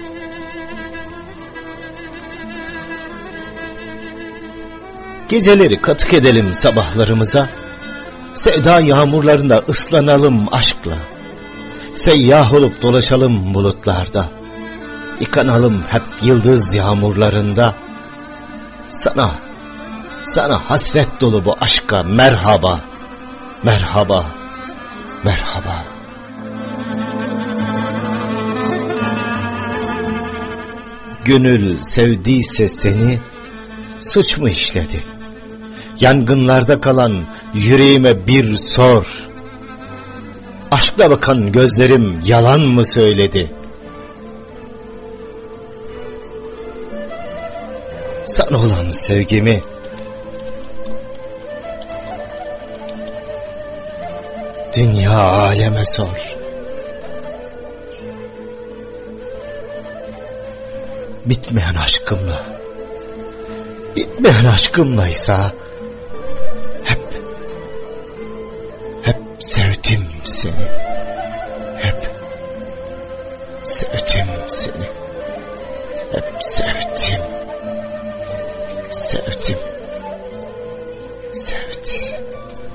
Geceleri katık edelim sabahlarımıza. Sevda yağmurlarında ıslanalım aşkla. Seyyah olup dolaşalım bulutlarda. Yıkanalım hep yıldız yağmurlarında. Sana, sana hasret dolu bu aşka merhaba, merhaba, merhaba. gönül sevdiyse seni, suç mu işledi? Yangınlarda kalan yüreğime bir sor. Aşkla bakan gözlerim yalan mı söyledi? Sana olan sevgimi dünya aleme sor. Bitmeyen aşkımla, bitmeyen aşkımlaysa hep, hep sevdim seni. Hep sevdim seni. Hep sevdim. Sevdim. Sevdim.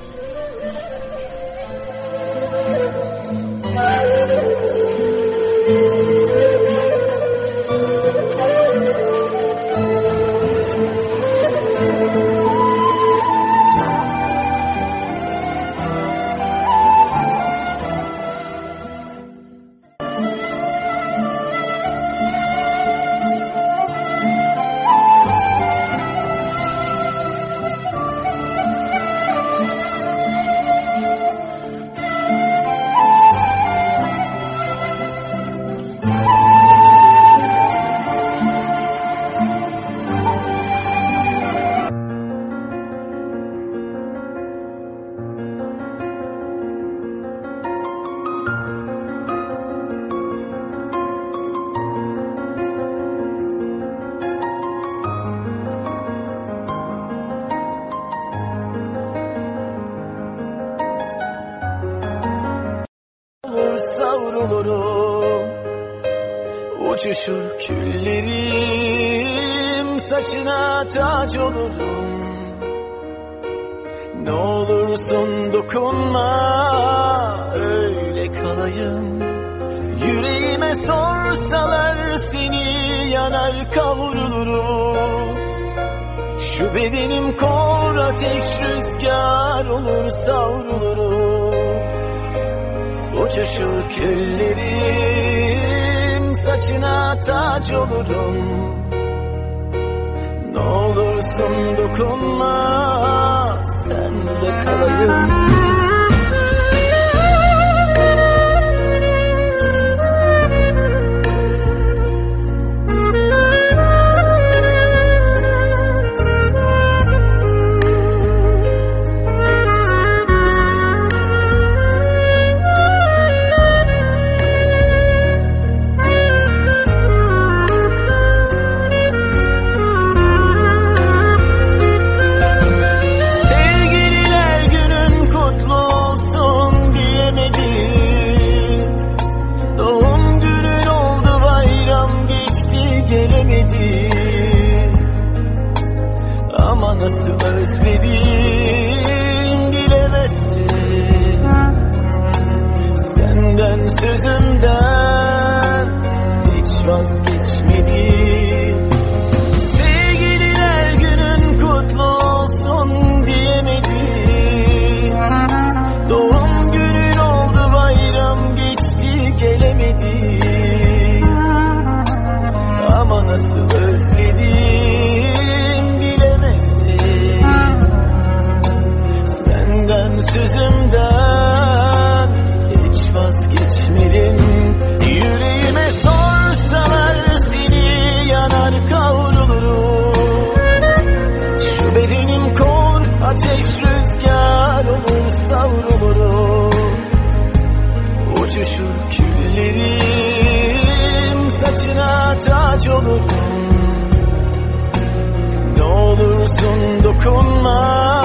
Savrulurum, uçuşur küllerim, saçına tac olurum. Ne olursun dokunma, öyle kalayım. Yüreğime sorsalar seni yanar kavrulurum. Şu bedenim kor ateş rüzgar olur savrulurum. Uçuşur küllerim, saçına tac olurum. Ne olursun dokunma, sen de kalayım. Nasıl özledim bilemezsin. Senden sözümden hiç vazgeçmedim. Sevgililer günün kutlu olsun diyemedim. Doğum günün oldu bayram geçti gelemedim. Ama nasıl özledim sözümden hiç vazgeçmedim. Yüreğime sorsalar seni yanar kavrulurum. Şu bedenim kor ateş rüzgar olur savrulurum. Uçuşur küllerim, saçına tac olurum. Ne olursun dokunma,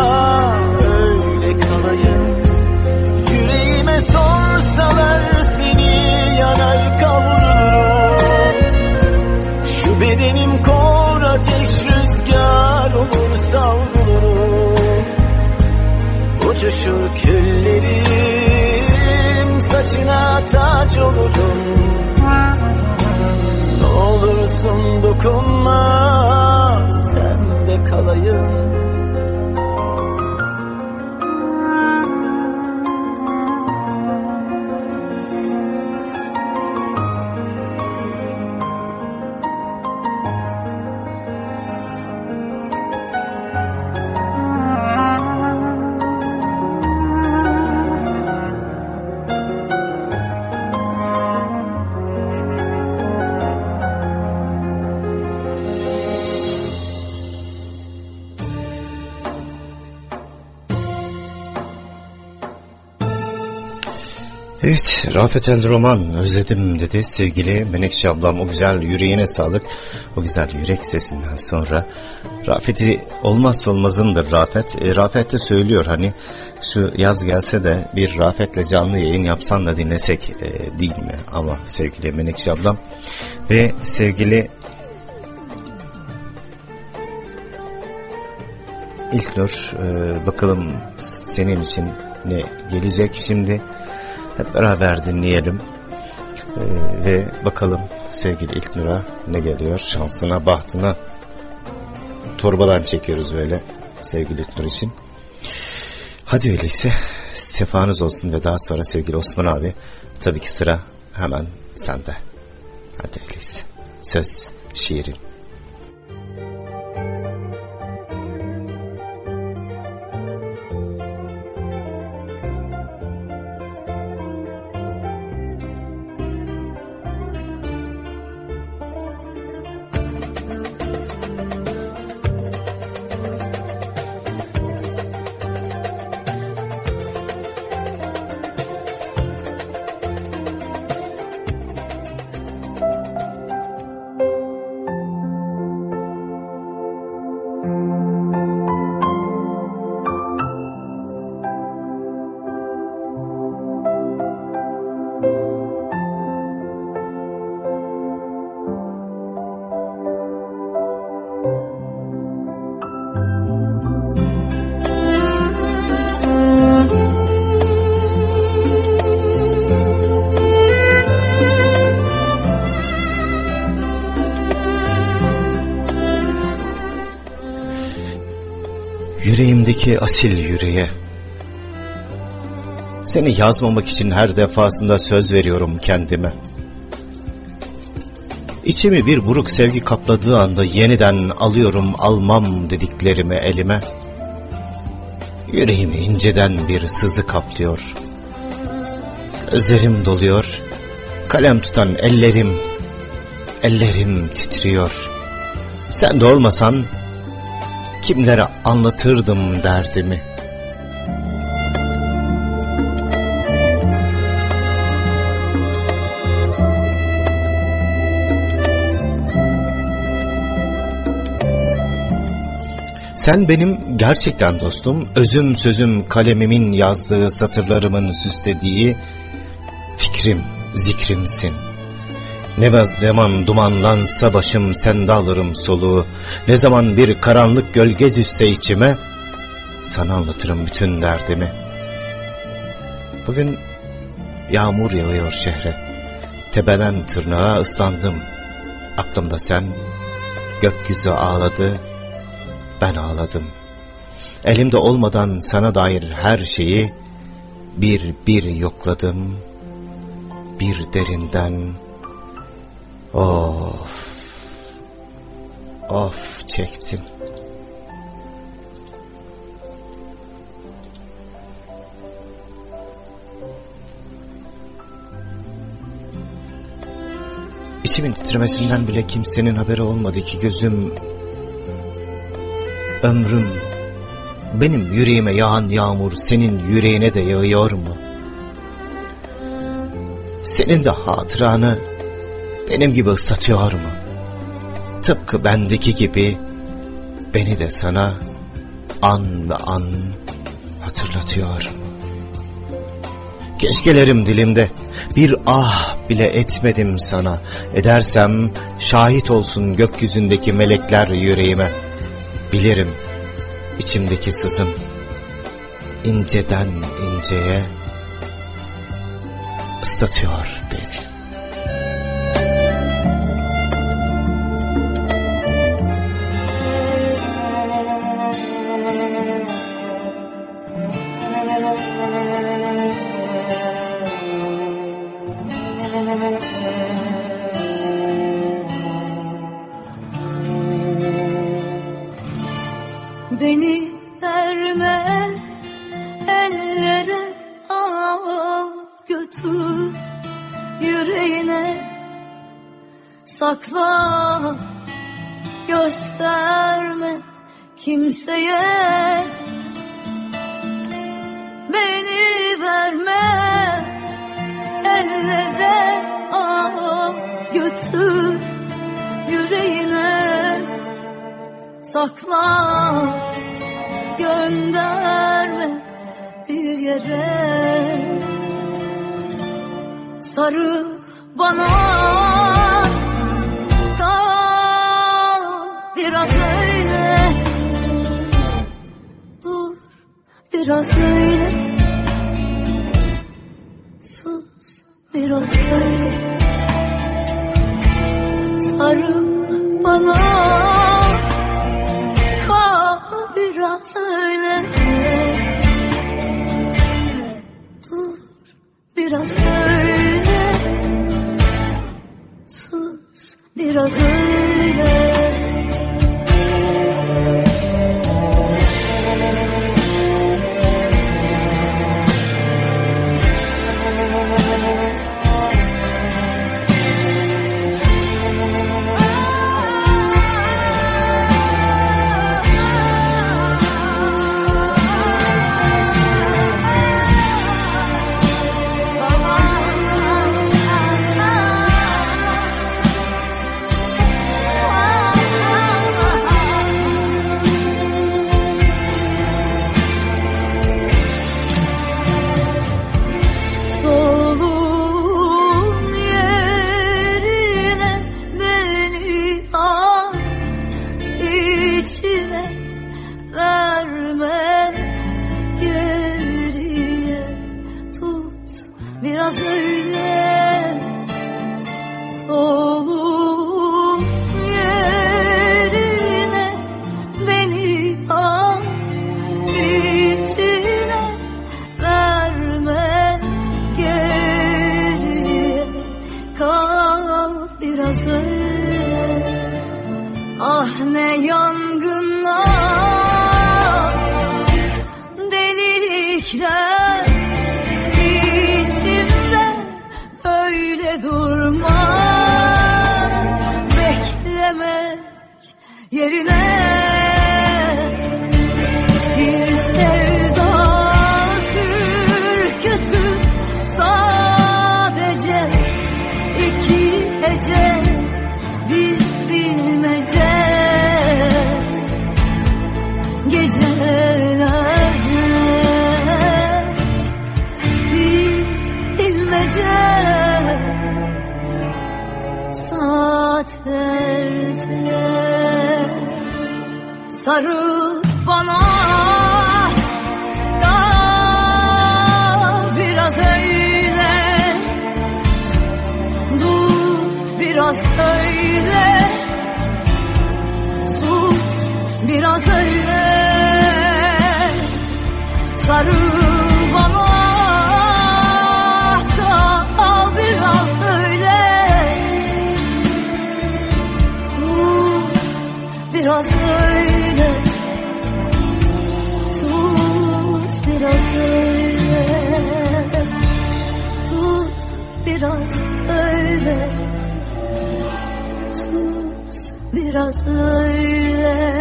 kalayım. Yüreğime sorsalar seni yanar kavururum. Şu bedenim kor ateş rüzgar olur savrulurum. Uçuşur küllerim, saçına tac olurum. Ne olursun dokunma, sen de kalayım. Evet, Rafet El Roman özledim dedi sevgili Menekşe ablam. O güzel yüreğine sağlık. O güzel yürek sesinden sonra Rafet'i olmazsa olmazındır Rafet. E, Rafet de söylüyor hani şu yaz gelse de bir Rafet'le canlı yayın yapsan da dinlesek e, değil mi? Ama sevgili Menekşe ablam ve sevgili İlknur, e, bakalım senin için ne gelecek şimdi? Hep beraber dinleyelim ee, ve bakalım sevgili İlknur'a ne geliyor, şansına, bahtına. Torbadan çekiyoruz böyle sevgili İlknur için. Hadi öyleyse sefanız olsun ve daha sonra sevgili Osman abi, tabii ki sıra hemen sende. Hadi öyleyse söz şiirin. Yüreğimdeki asil yüreğe, seni yazmamak için her defasında söz veriyorum kendime. İçimi bir buruk sevgi kapladığı anda yeniden alıyorum almam dediklerimi elime. Yüreğimi inceden bir sızı kaplıyor. Gözlerim doluyor, kalem tutan ellerim, ellerim titriyor. Sen de olmasan kimlere anlatırdım derdimi? Sen benim gerçekten dostum, özüm sözüm kalemimin yazdığı satırlarımın süslediği fikrim, zikrimsin. Ne zaman dumanlansa başım sende alırım soluğu. Ne zaman bir karanlık gölge düşse içime, sana anlatırım bütün derdimi. Bugün yağmur yağıyor şehre. Tepeden tırnağa ıslandım. Aklımda sen, gökyüzü ağladı, ben ağladım. Elimde olmadan sana dair her şeyi bir bir yokladım. Bir derinden of, of çektim. İçimin titremesinden bile kimsenin haberi olmadı ki gözüm, ömrüm, benim yüreğime yağan yağmur senin yüreğine de yağıyor mu? Senin de hatıranı benim gibi ıslatıyor mu? Tıpkı bendeki gibi beni de sana an ve an hatırlatıyor mu? Keşkelerim dilimde, bir ah bile etmedim sana. Edersem şahit olsun gökyüzündeki melekler yüreğime. Bilirim içimdeki sızım inceden inceye ıslatıyor beni. Beni verme ellere, al götür yüreğine, sakla gösterme kimseye. Beni verme ellere al, götür yüreğine, sakla, gönderme bir yere. Sarı bana, kal biraz öyle, dur biraz öyle, sus biraz öyle. Sarı bana, kal biraz öyle, dur biraz öyle, sus biraz öyle. Sarıl bana, kal biraz öyle, dur biraz öyle, sus biraz öyle. Sarıl bana, kal biraz öyle, dur biraz öyle, sus biraz öyle, dur biraz öyle, sus biraz öyle.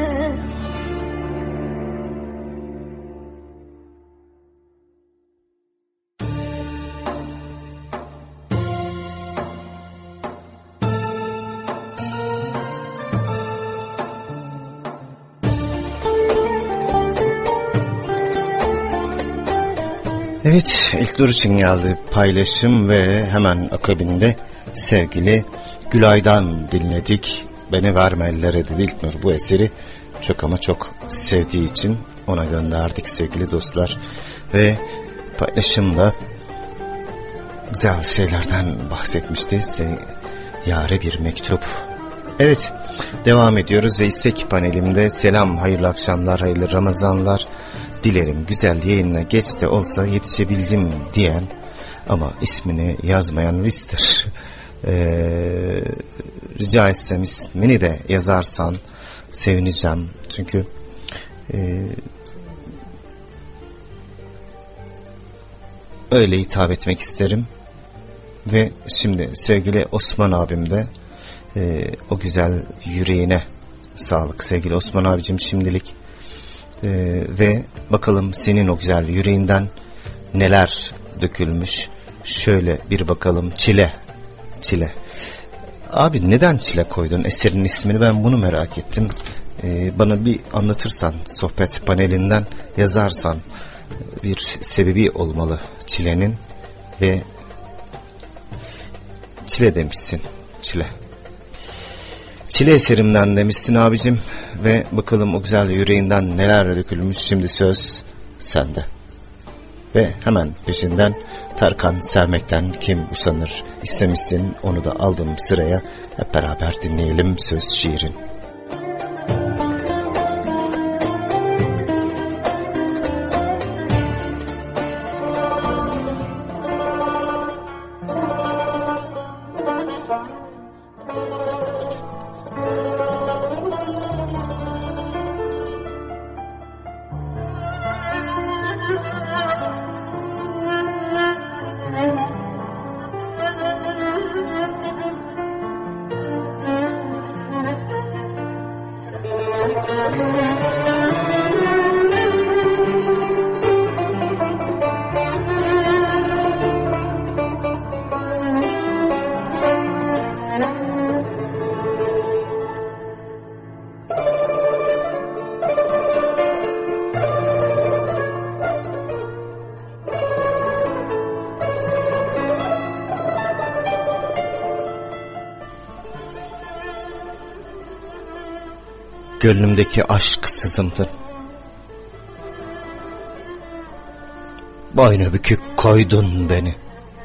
Evet, İlknur için geldi paylaşım ve hemen akabinde sevgili Gülay'dan dinledik. Beni verme ellere dedi İlknur. Bu eseri çok ama çok sevdiği için ona gönderdik sevgili dostlar. Ve paylaşımda güzel şeylerden bahsetmişti. Yâre bir mektup. Evet, devam ediyoruz ve istek panelimde selam, hayırlı akşamlar, hayırlı Ramazanlar dilerim. Güzel yayınına geç de olsa yetişebildim diyen ama ismini yazmayan Vister. Ee, rica etsem ismini de yazarsan sevineceğim. Çünkü e, öyle hitap etmek isterim. Ve şimdi sevgili Osman abim de e, o güzel yüreğine sağlık sevgili Osman abicim şimdilik. Ee, ve bakalım senin o güzel yüreğinden neler dökülmüş, Şöyle bir bakalım. Çile. Çile. Abi neden çile koydun eserin ismini, ben bunu merak ettim. Ee, bana bir anlatırsan, sohbet panelinden yazarsan, bir sebebi olmalı çilenin ve çile demişsin. Çile. Çile eserimden demişsin abicim ve bakalım o güzel yüreğinden neler dökülmüş. Şimdi söz sende. Ve hemen peşinden Tarkan Sevmekten Kim Usanır istemişsin, onu da aldım sıraya. Hep beraber dinleyelim söz şiirin. Gönlümdeki aşk sızımdın. Boynu bükük koydun beni.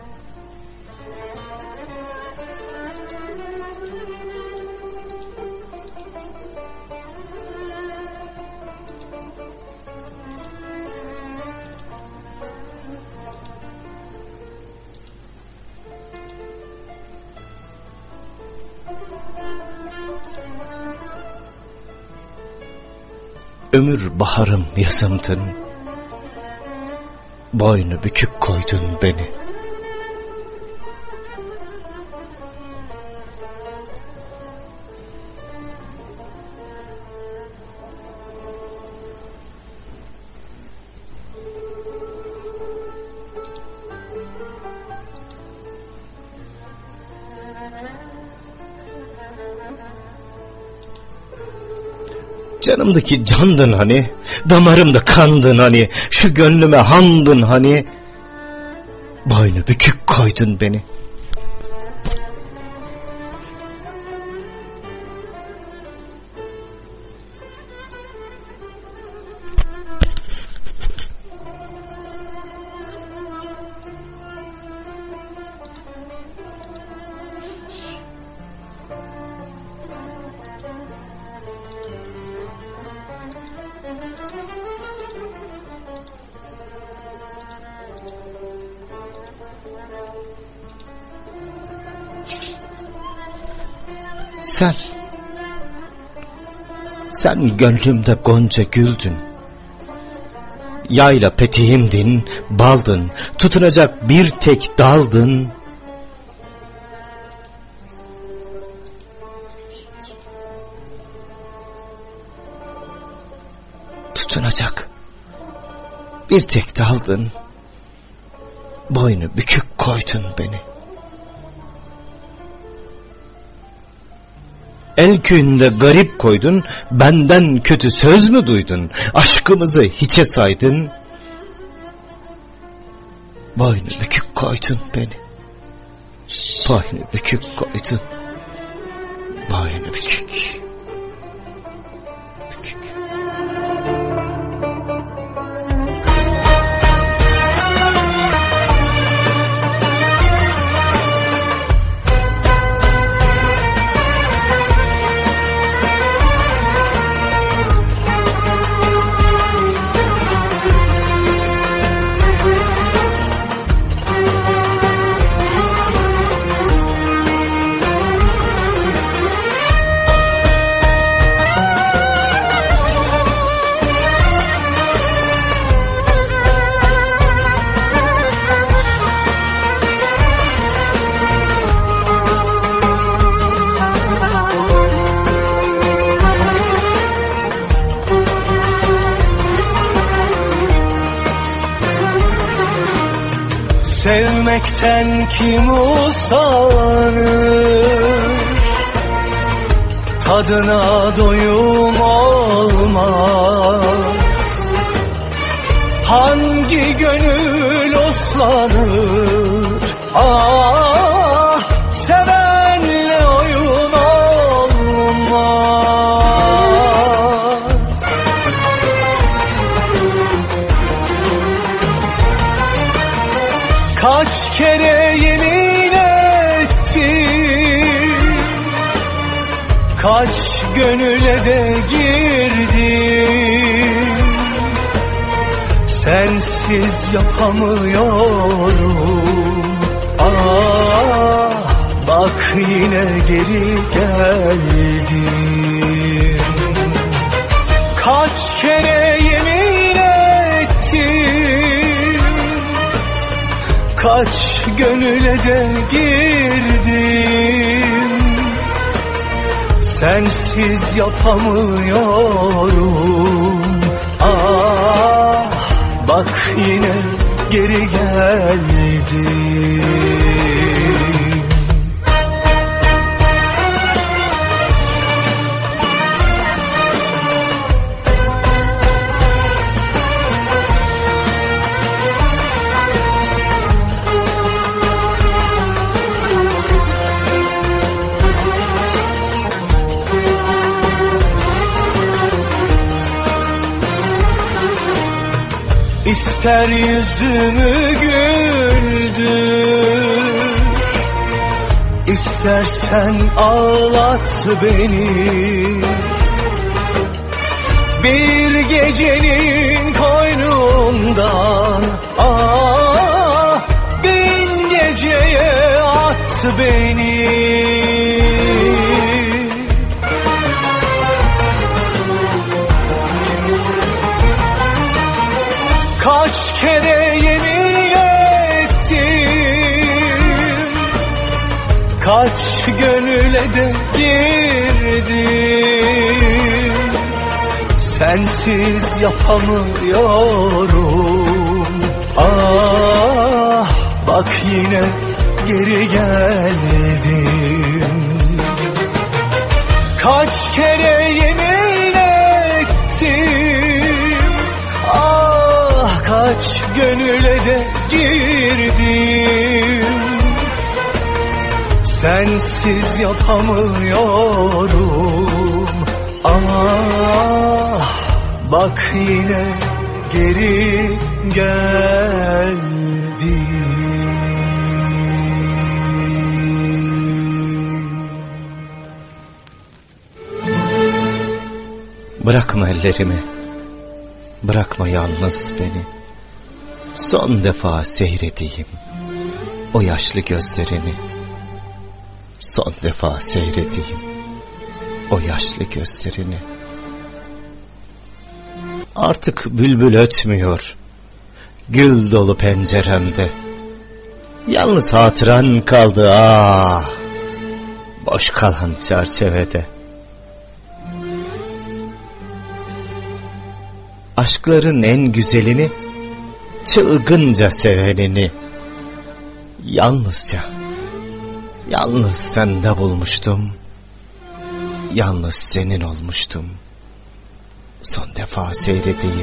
Ömür baharım yazımdın. Boynu bükük koydun beni. Canımdaki candın hani, damarımda kandın hani, şu gönlüme handın hani, boynu bükük koydun beni. Sen, sen gönlümde gonca güldün. Yayla peteğimdin, baldın, tutunacak bir tek daldın. Tutunacak bir tek daldın. Boynu bükük koydun beni. El köyünde garip koydun, benden kötü söz mü duydun? Aşkımızı hiçe saydın. Boynu bükük koydun beni. Boynu bükük koydun. Boynu bükük. Bükük. Sevmekten kim usanır? Tadına doyum olmaz. Hangi gönül oslanır? Ah, sevenle oyun olmaz. Kaç kere yemin ettim, kaç gönüle de girdim, sensiz yapamıyorum. Ah, bak yine geri geldim. Kaç kere yemin ettim, kaç gönüle de girdim, sensiz yapamıyorum. Ah, bak yine geri geldim. İster yüzümü güldür, İstersen ağlat beni. Bir gecenin koynundan ah, bin geceye at beni. Kaç kere yemin ettim, kaç gönüle de girdim, sensiz yapamıyorum. Ah, bak yine geri geldim. Kaç kere yemin ettim, ah, kaç gönüle de girdim, sensiz yapamıyorum. Ah, bak yine geri geldim. Bırakma ellerimi, bırakma yalnız beni. Son defa seyredeyim o yaşlı gözlerini. Son defa seyredeyim o yaşlı gözlerini. Artık bülbül ötmüyor gül dolu penceremde. Yalnız hatıran kaldı ah, boş kalan çerçevede. Aşkların en güzelini, çılgınca sevenini yalnızca, yalnız sende bulmuştum. Yalnız senin olmuştum. Son defa seyredeyim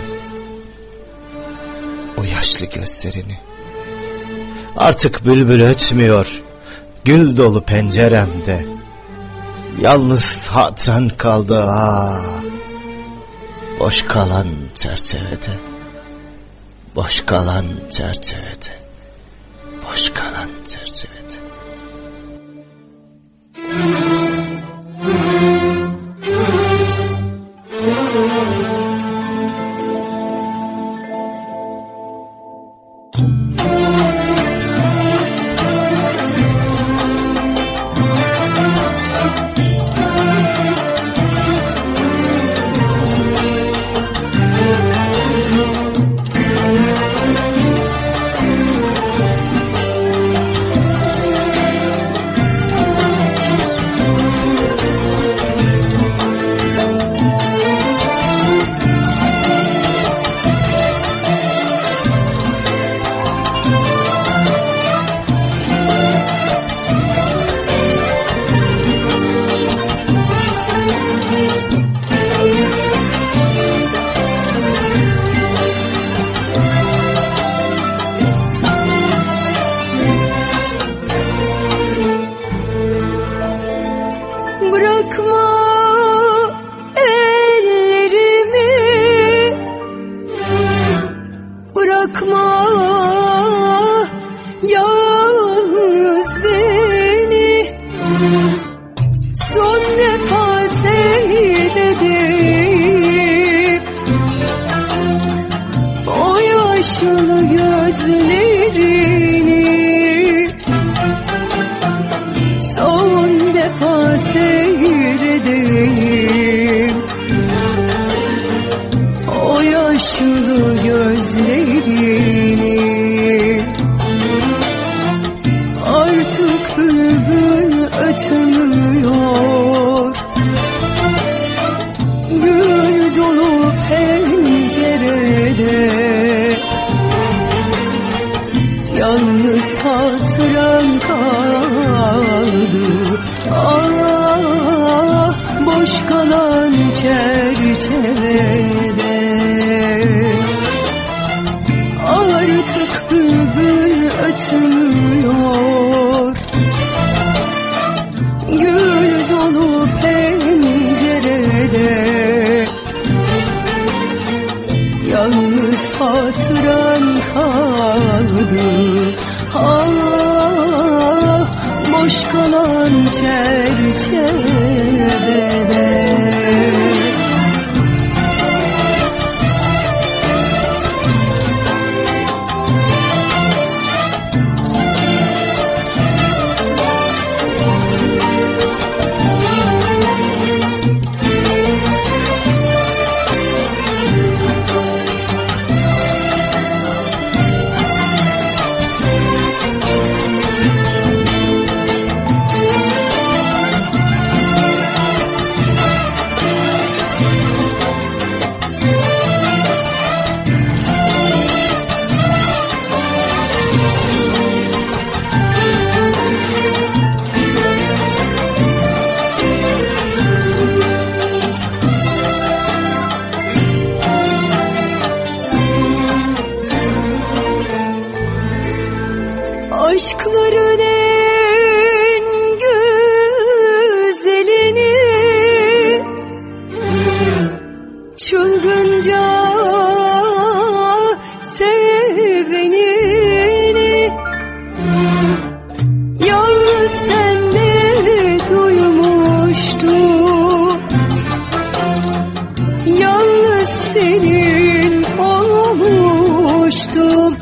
o yaşlı gözlerini. Artık bülbül ötmüyor gül dolu penceremde. Yalnız hatıran kaldı ah, boş kalan çerçevede. Boş kalan çerçevede. Boş kalan çerçevede. seyredeyim o yaşlı gözlerini. Artık bülbül ötmüyor, gül dolu pencerede, yalnız hatıran kaldı. Ah, boş kalan çerçevede. Artık bülbül ötmüyor, gül dolu pencerede, yalnız hatıran kaldı. Ah, boş kalan çerçevede. Aşkların en güzelini, çılgınca sevenini, yalnız sende duymuştum, yalnız senin olmuştum.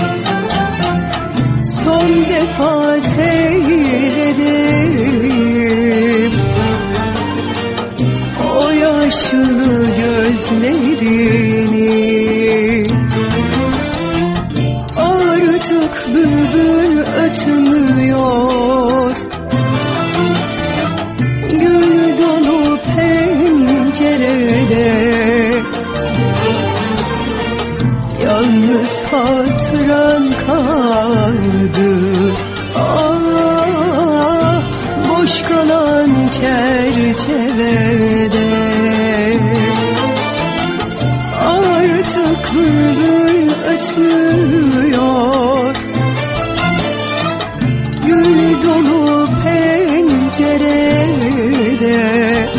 Son defa seyredeyim o yaşlı gözlerini. Artık bülbül ötmüyor, gül dolu pencerede, yalnız hatıran kaldı. Ah, boş kalan çerçevede. Artık bülbül ötmüyor, gül dolu pencerede,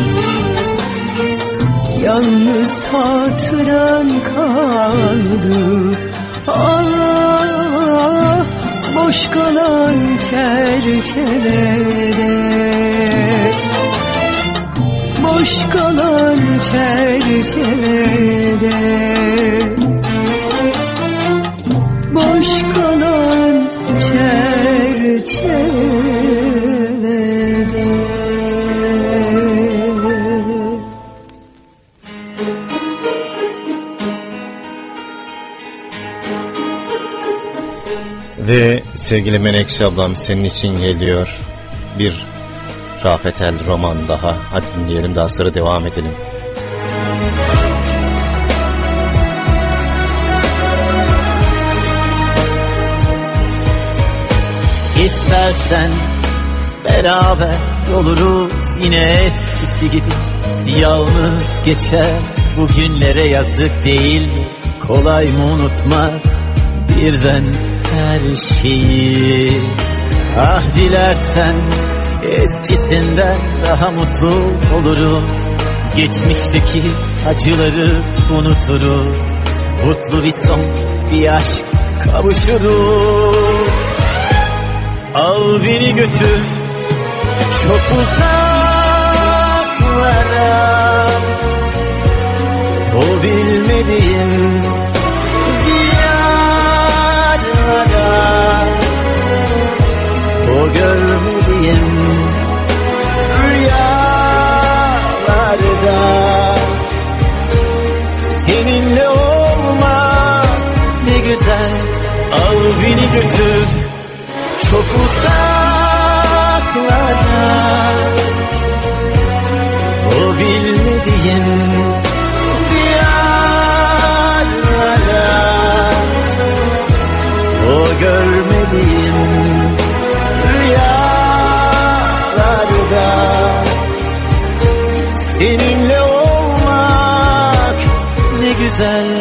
yalnız hatıran kaldı. Ah, boş kalan çerçevede, boş kalan çerçevede, boş kalan çerçevede. Ve sevgili Menekşe ablam senin için geliyor bir Rafet El roman daha. Hadi dinleyelim, daha sonra devam edelim. İstersen beraber oluruz yine eskisi gibi. Yalnız geçer bu günlere yazık değil mi? Kolay mı unutmak birden her şeyi? Ah dilersen eskisinden daha mutlu oluruz. Geçmişteki acıları unuturuz. Mutlu bir son, bir aşk kavuşuruz. Al beni götür çok uzaklara, o bilmediğim diyarlara, o görmediğim rüyalara. beni götür çok uzaklara, o bilmediğin diyarlara, o görmediğin rüyalarda. Seninle olmak ne güzel.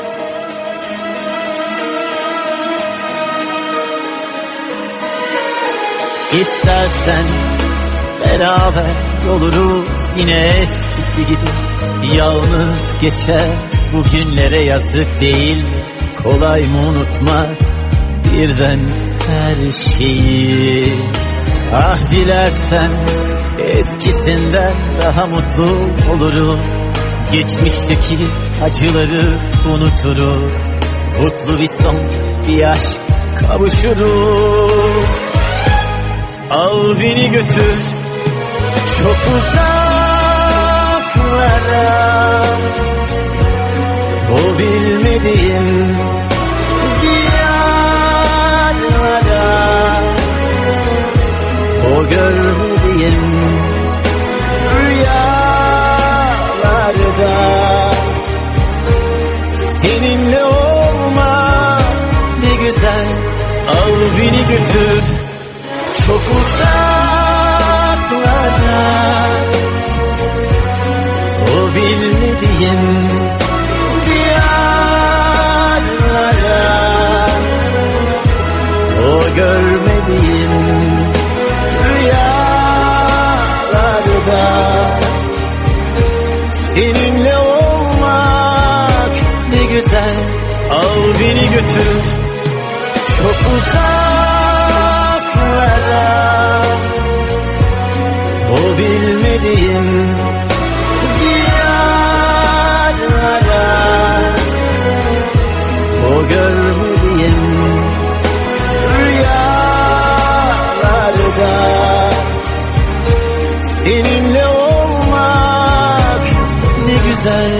İstersen beraber oluruz yine eskisi gibi. Yalnız geçer bu günlere, yazık değil mi? Kolay mı unutmak birden her şeyi? Ah dilersen eskisinden daha mutlu oluruz. Geçmişteki acıları unuturuz. Mutlu bir son, bir aşk kavuşuruz. Al beni götür çok uzaklara, o bilmediğim diyarlara, o görmediğim rüyalarda. Seninle olmak ne güzel. Al beni götür çok uzaklara, o bilmediğin diyarlara, o görmediğin rüyalarda. Seninle olmak ne güzel. Al beni götür çok uzaklara, o bilmediğim diyarlara, o görmediğim rüyalarda. Seninle olmak ne güzel.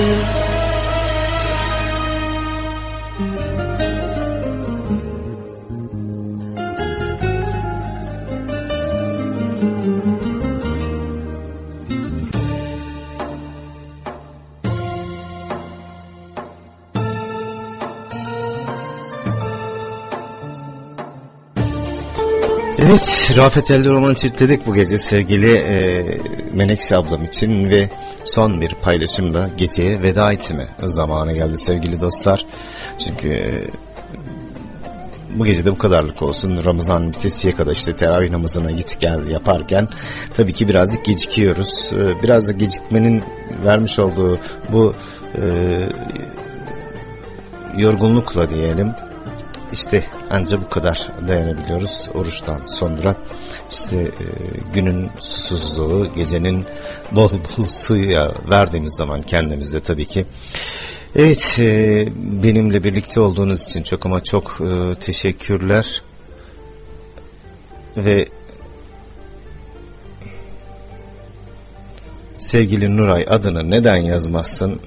Evet, Rafet Elde romanı çiftledik bu gece sevgili e, Menekşe ablam için ve son bir paylaşımla geceye veda etme zamanı geldi sevgili dostlar. Çünkü e, bu gece de bu kadarlık olsun. Ramazan bitesiye kadar işte teravih namazına git gel yaparken tabii ki birazcık gecikiyoruz. E, biraz da gecikmenin vermiş olduğu bu e, yorgunlukla diyelim. İşte ancak bu kadar dayanabiliyoruz oruçtan sonra. İşte e, günün susuzluğu, gecenin bol bol suya verdiğimiz zaman kendimizde tabii ki. Evet, e, benimle birlikte olduğunuz için çok ama çok e, teşekkürler. Ve sevgili Nuray adını neden yazmazsın?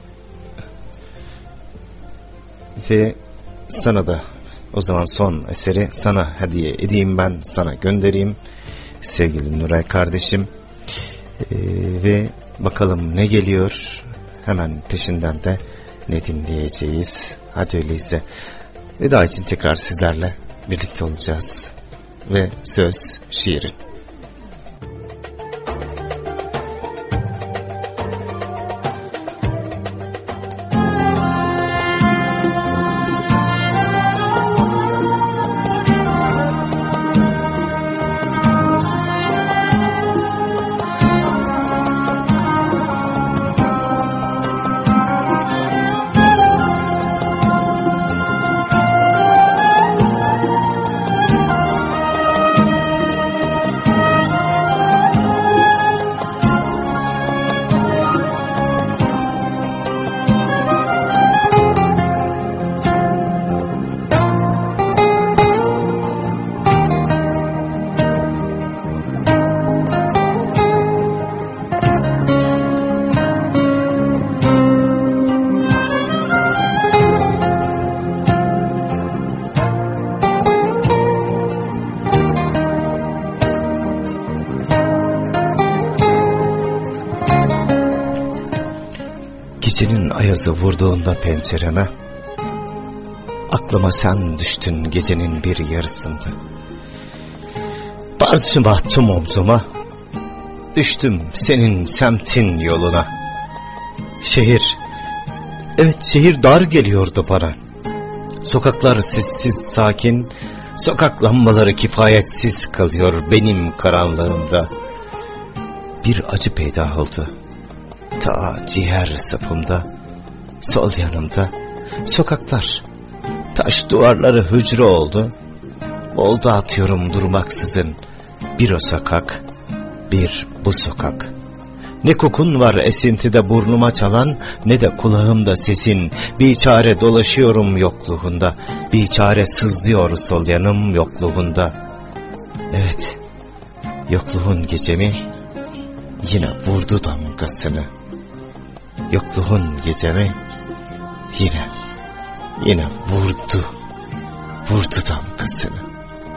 Ve sana da o zaman son eseri sana hediye edeyim, ben sana göndereyim sevgili Nuray kardeşim. Ee, ve bakalım ne geliyor, hemen peşinden de ne dinleyeceğiz. Hadi öyleyse veda için tekrar sizlerle birlikte olacağız ve söz şiirin. Gecenin ayazı vurduğunda pencereme, aklıma sen düştün gecenin bir yarısında. Parçamı attım omzuma, düştüm senin semtin yoluna. Şehir, evet şehir dar geliyordu bana. Sokaklar sessiz sakin, sokak lambaları kifayetsiz kalıyor benim karanlığımda. Bir acı peyda oldu, ta ciğer sapımda, sol yanımda. Sokaklar, taş duvarları hücre oldu. Oldu atıyorum durmaksızın, bir o sokak, bir bu sokak. Ne kokun var esintide burnuma çalan, ne de kulağımda sesin. Biçare dolaşıyorum yokluğunda, biçare sızlıyor sol yanım yokluğunda. Evet, yokluğun gecemi yine vurdu damgasını. Yokluğun gecemi yine, yine vurdu, vurdu damgasını.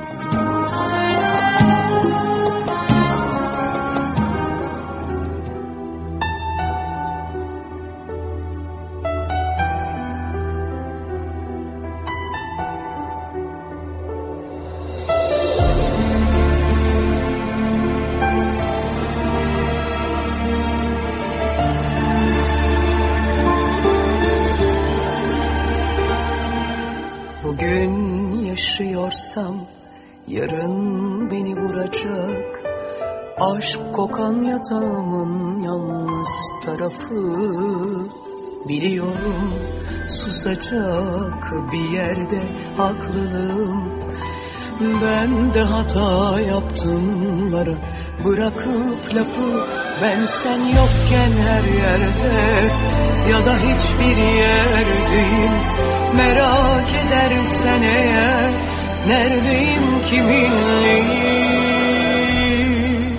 Bugün yaşıyorsam yarın beni vuracak. Aşk kokan yatağımın yalnız tarafı. Biliyorum susacak bir yerde haklılığım. Ben de hata yaptım bana bırakıp lafı. Ben sen yokken her yerde ya da hiçbir yerdeyim. Merak edersen eğer neredeyim kiminleyim.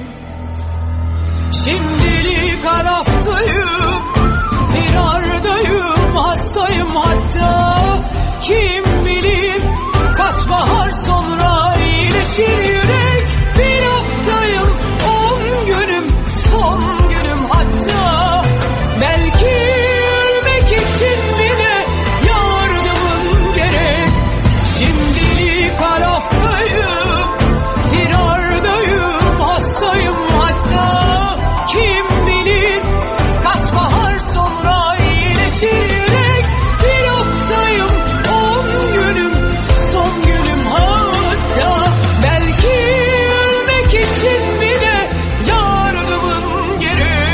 Şimdilik araftayım, firardayım, hastayım hatta. Kim bilir kaç bahar sonra iyileşir yürek. Bir haftayım, on günüm, son günüm hatta. Belki ölmek için bile yardımın gerek. Şimdilik araftayım, firardayım, hastayım hatta. Kim bilir kaç bahar sonra iyileşir yürek. Bir haftayım, on günüm, son günüm hatta. Belki ölmek için bile yardımın gerek.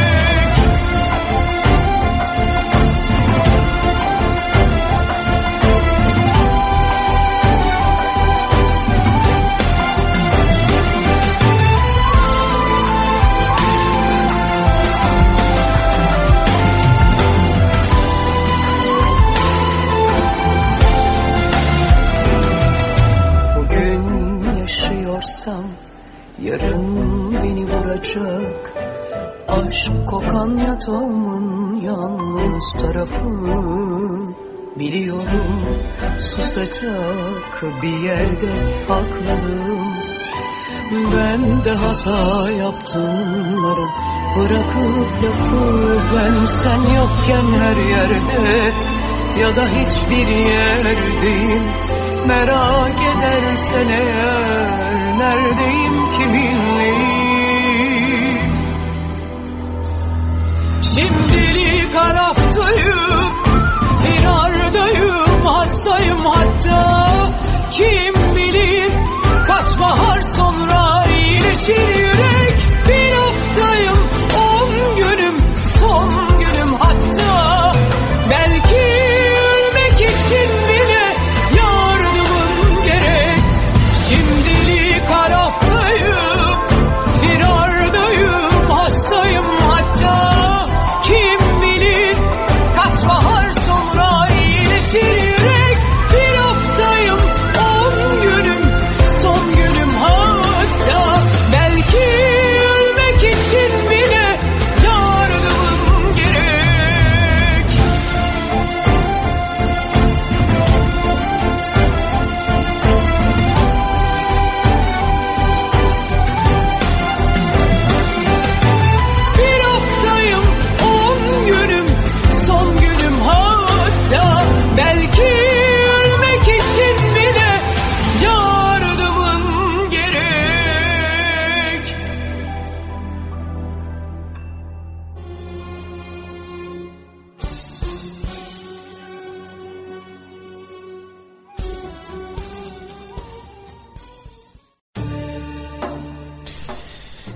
Bugün yaşıyorsam yarın beni vuracak. Aşk kokan yatağımın yalnız tarafı. Biliyorum susacak bir yerde haklılığım. Ben de hata yaptım bana bırakıp lafı. Ben sen yokken her yerde ya da hiçbir yerdeyim. Merak edersen eğer neredeyim kiminleyim. Şimdilik araftayım, firardayım, hastayım hatta. Kim bilir kaç bahar sonra iyileşir yürek. Bir haftayım, on günüm, son günüm hatta. Belki ölmek için bile yardımın gerek. Şimdilik araftayım,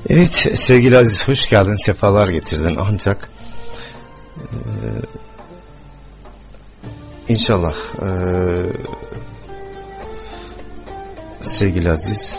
Evet sevgili Aziz, hoş geldin, sefalar getirdin. Ancak e, inşallah e, sevgili Aziz,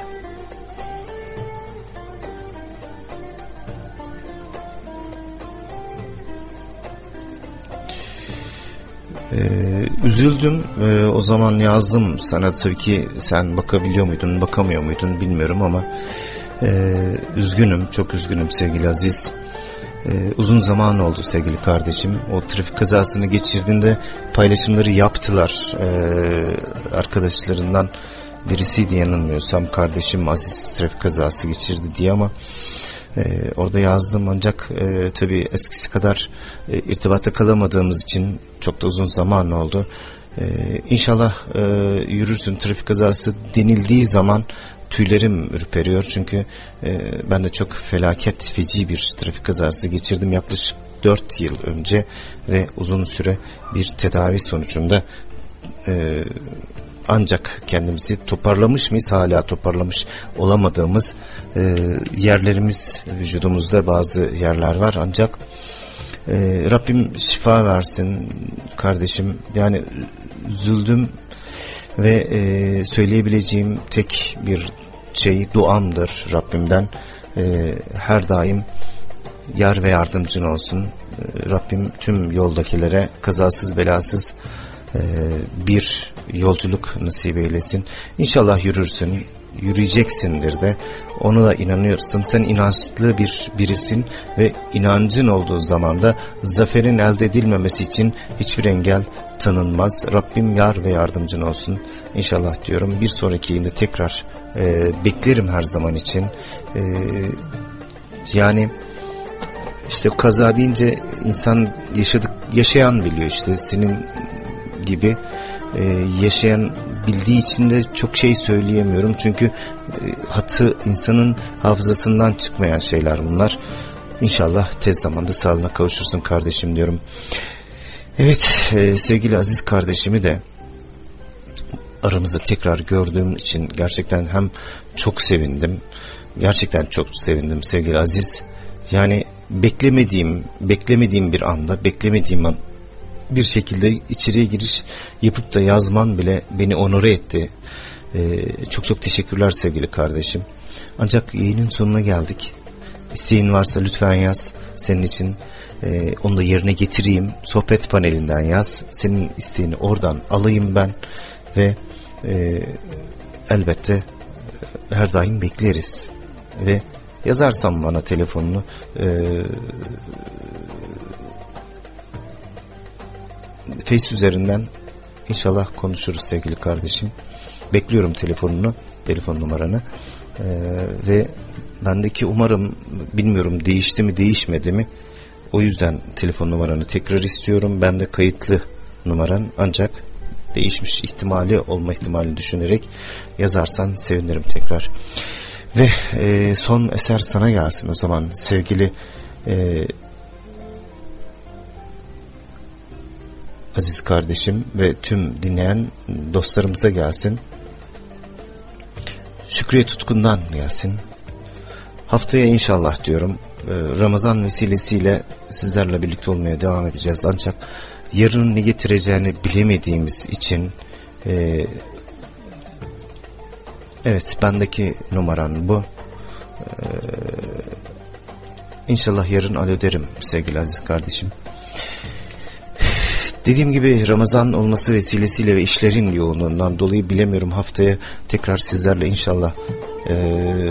Ee, üzüldüm. Ee, o zaman yazdım sana, tabii ki sen bakabiliyor muydun, bakamıyor muydun bilmiyorum ama e, üzgünüm, çok üzgünüm sevgili Aziz. Ee, uzun zaman oldu sevgili kardeşim. O trafik kazasını geçirdiğinde paylaşımları yaptılar. Ee, arkadaşlarından birisiydi yanılmıyorsam, kardeşim Aziz trafik kazası geçirdi diye, ama Ee, orada yazdım ancak e, tabii eskisi kadar e, irtibatta kalamadığımız için çok da uzun zaman oldu. Ee, İnşallah e, yürürsün. Trafik kazası denildiği zaman tüylerim ürperiyor, çünkü e, ben de çok felaket, feci bir trafik kazası geçirdim yaklaşık dört yıl önce ve uzun süre bir tedavi sonucunda e, ancak kendimizi toparlamış mıyız, hala toparlamış olamadığımız e, yerlerimiz, vücudumuzda bazı yerler var. Ancak e, Rabbim şifa versin kardeşim. Yani üzüldüm ve e, söyleyebileceğim tek bir şey duamdır Rabbimden. E, her daim yar ve yardımcın olsun. E, Rabbim tüm yoldakilere kazasız belasız bir yolculuk nasip eylesin. İnşallah yürürsün, yürüyeceksindir de, ona da inanıyorsun. Sen inançlı bir birisin ve inancın olduğu zaman da zaferin elde edilmemesi için hiçbir engel tanınmaz. Rabbim yar ve yardımcın olsun İnşallah diyorum. Bir sonraki yayında tekrar e, beklerim her zaman için. E, yani işte kaza deyince insan yaşadık, yaşayan biliyor işte, senin gibi e, yaşayan bildiği için de çok şey söyleyemiyorum, çünkü e, hatı insanın hafızasından çıkmayan şeyler bunlar. İnşallah tez zamanda sağlığına kavuşursun kardeşim diyorum. Evet e, sevgili Aziz kardeşimi de aramızda tekrar gördüğüm için gerçekten hem çok sevindim, gerçekten çok sevindim sevgili Aziz. Yani beklemediğim beklemediğim bir anda, beklemediğim an bir şekilde içeriye giriş yapıp da yazman bile beni onore etti. Ee, çok çok teşekkürler sevgili kardeşim. Ancak yayının sonuna geldik. İsteğin varsa lütfen yaz. Senin için e, onu da yerine getireyim. Sohbet panelinden yaz. Senin isteğini oradan alayım ben ve e, elbette her daim bekleriz. Ve yazarsan bana telefonunu, e, Face üzerinden inşallah konuşuruz sevgili kardeşim. Bekliyorum telefonunu, telefon numaranı. Ee, ve bendeki umarım, bilmiyorum değişti mi değişmedi mi, o yüzden telefon numaranı tekrar istiyorum. Bende kayıtlı numaran, ancak değişmiş ihtimali olma ihtimalini düşünerek yazarsan sevinirim tekrar. Ve e, son eser sana gelsin o zaman sevgili e, Aziz kardeşim ve tüm dinleyen dostlarımıza gelsin. Şükriye Tutkun'dan gelsin. Haftaya inşallah diyorum Ramazan vesilesiyle sizlerle birlikte olmaya devam edeceğiz. Ancak yarının ne getireceğini bilemediğimiz için e, evet, bendeki numaran bu. E, İnşallah yarın alo derim sevgili Aziz kardeşim. Dediğim gibi Ramazan olması vesilesiyle ve işlerin yoğunluğundan dolayı bilemiyorum, haftaya tekrar sizlerle inşallah ee,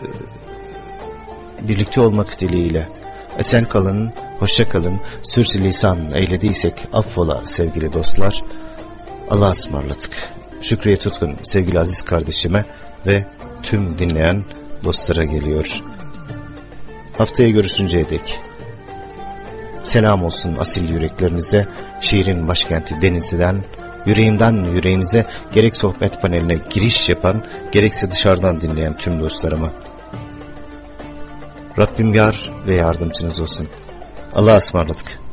birlikte olmak dileğiyle. Esen kalın, hoşça kalın. Sürçülisan eylediysek affola sevgili dostlar. Allah'a ısmarladık. Şükriye Tutkun sevgili Aziz kardeşime ve tüm dinleyen dostlara geliyor. Haftaya görüşünceye dek selam olsun asil yüreklerinize. Şiirin başkenti Denizli'den, yüreğimden yüreğinize, gerek sohbet paneline giriş yapan, gerekse dışarıdan dinleyen tüm dostlarıma. Rabbim yar ve yardımcınız olsun. Allah'a ısmarladık.